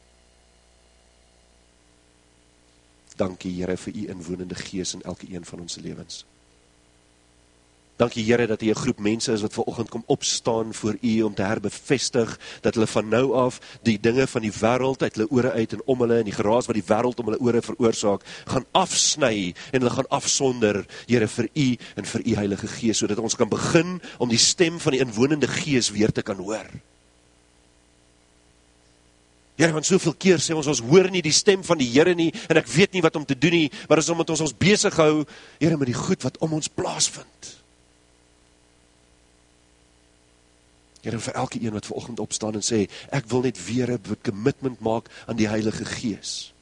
dankie Here vir u inwonende gees in elke een van ons lewens. Dankie Here dat hier 'n groep mense is wat vanoggend kom opstaan voor u om te herbevestig dat hulle van nou af die dinge van die wêreld uit hulle ore uit en om hulle en die geraas wat die wêreld om hulle ore veroorsaak, gaan afsny en hulle gaan afsonder, Here, vir u en vir u Heilige Gees, sodat ons kan begin om die stem van die inwonende Gees weer te kan hoor. Here, want soveel keer sê ons, ons hoor nie die stem van die Here nie, en ek weet nie wat om te doen nie, maar is omdat ons ons besig hou, Here, met die goed wat om ons plaasvind. Here, vir elke een wat vanoggend opstaan en sê, ek wil net weer 'n commitment maak aan die Heilige Gees,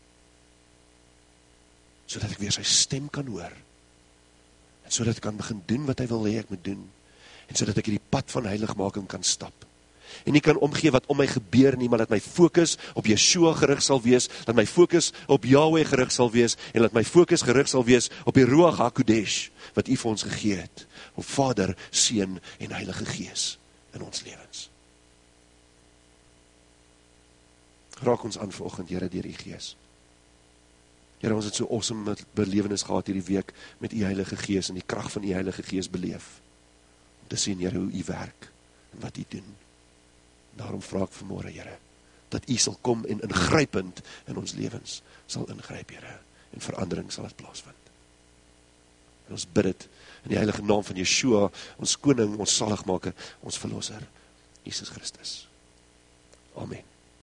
sodat ek weer sy stem kan hoor, en sodat ek kan begin doen wat hy wil hê ek moet doen, en sodat ek hierdie pad van heiligmaking kan stap, en nie kan omgee wat om my gebeur nie, maar dat my fokus op Yeshua gerig sal wees, dat my fokus op Yahweh gerig sal wees, en dat my fokus gerig sal wees op die Ruach HaKodesh, wat u vir ons gegee het, op Vader, Seun en Heilige Gees, in ons lewens. Raak ons aan vanoggend, Here, deur u Gees. Here, ons het so awesome belewenis gehad hierdie week met u Heilige Gees en die krag van u Heilige Gees beleef. Om te sien, Here, hoe u werk en wat u doen. Daarom vra ek vanmôre, Here, dat u sal kom en ingrypend in ons lewens sal ingryp, Here, en verandering sal het plaasvind. En ons bid dit in die heilige naam van Yeshua, ons koning, ons saligmaker, ons verlosser, Jesus Christus. Amen.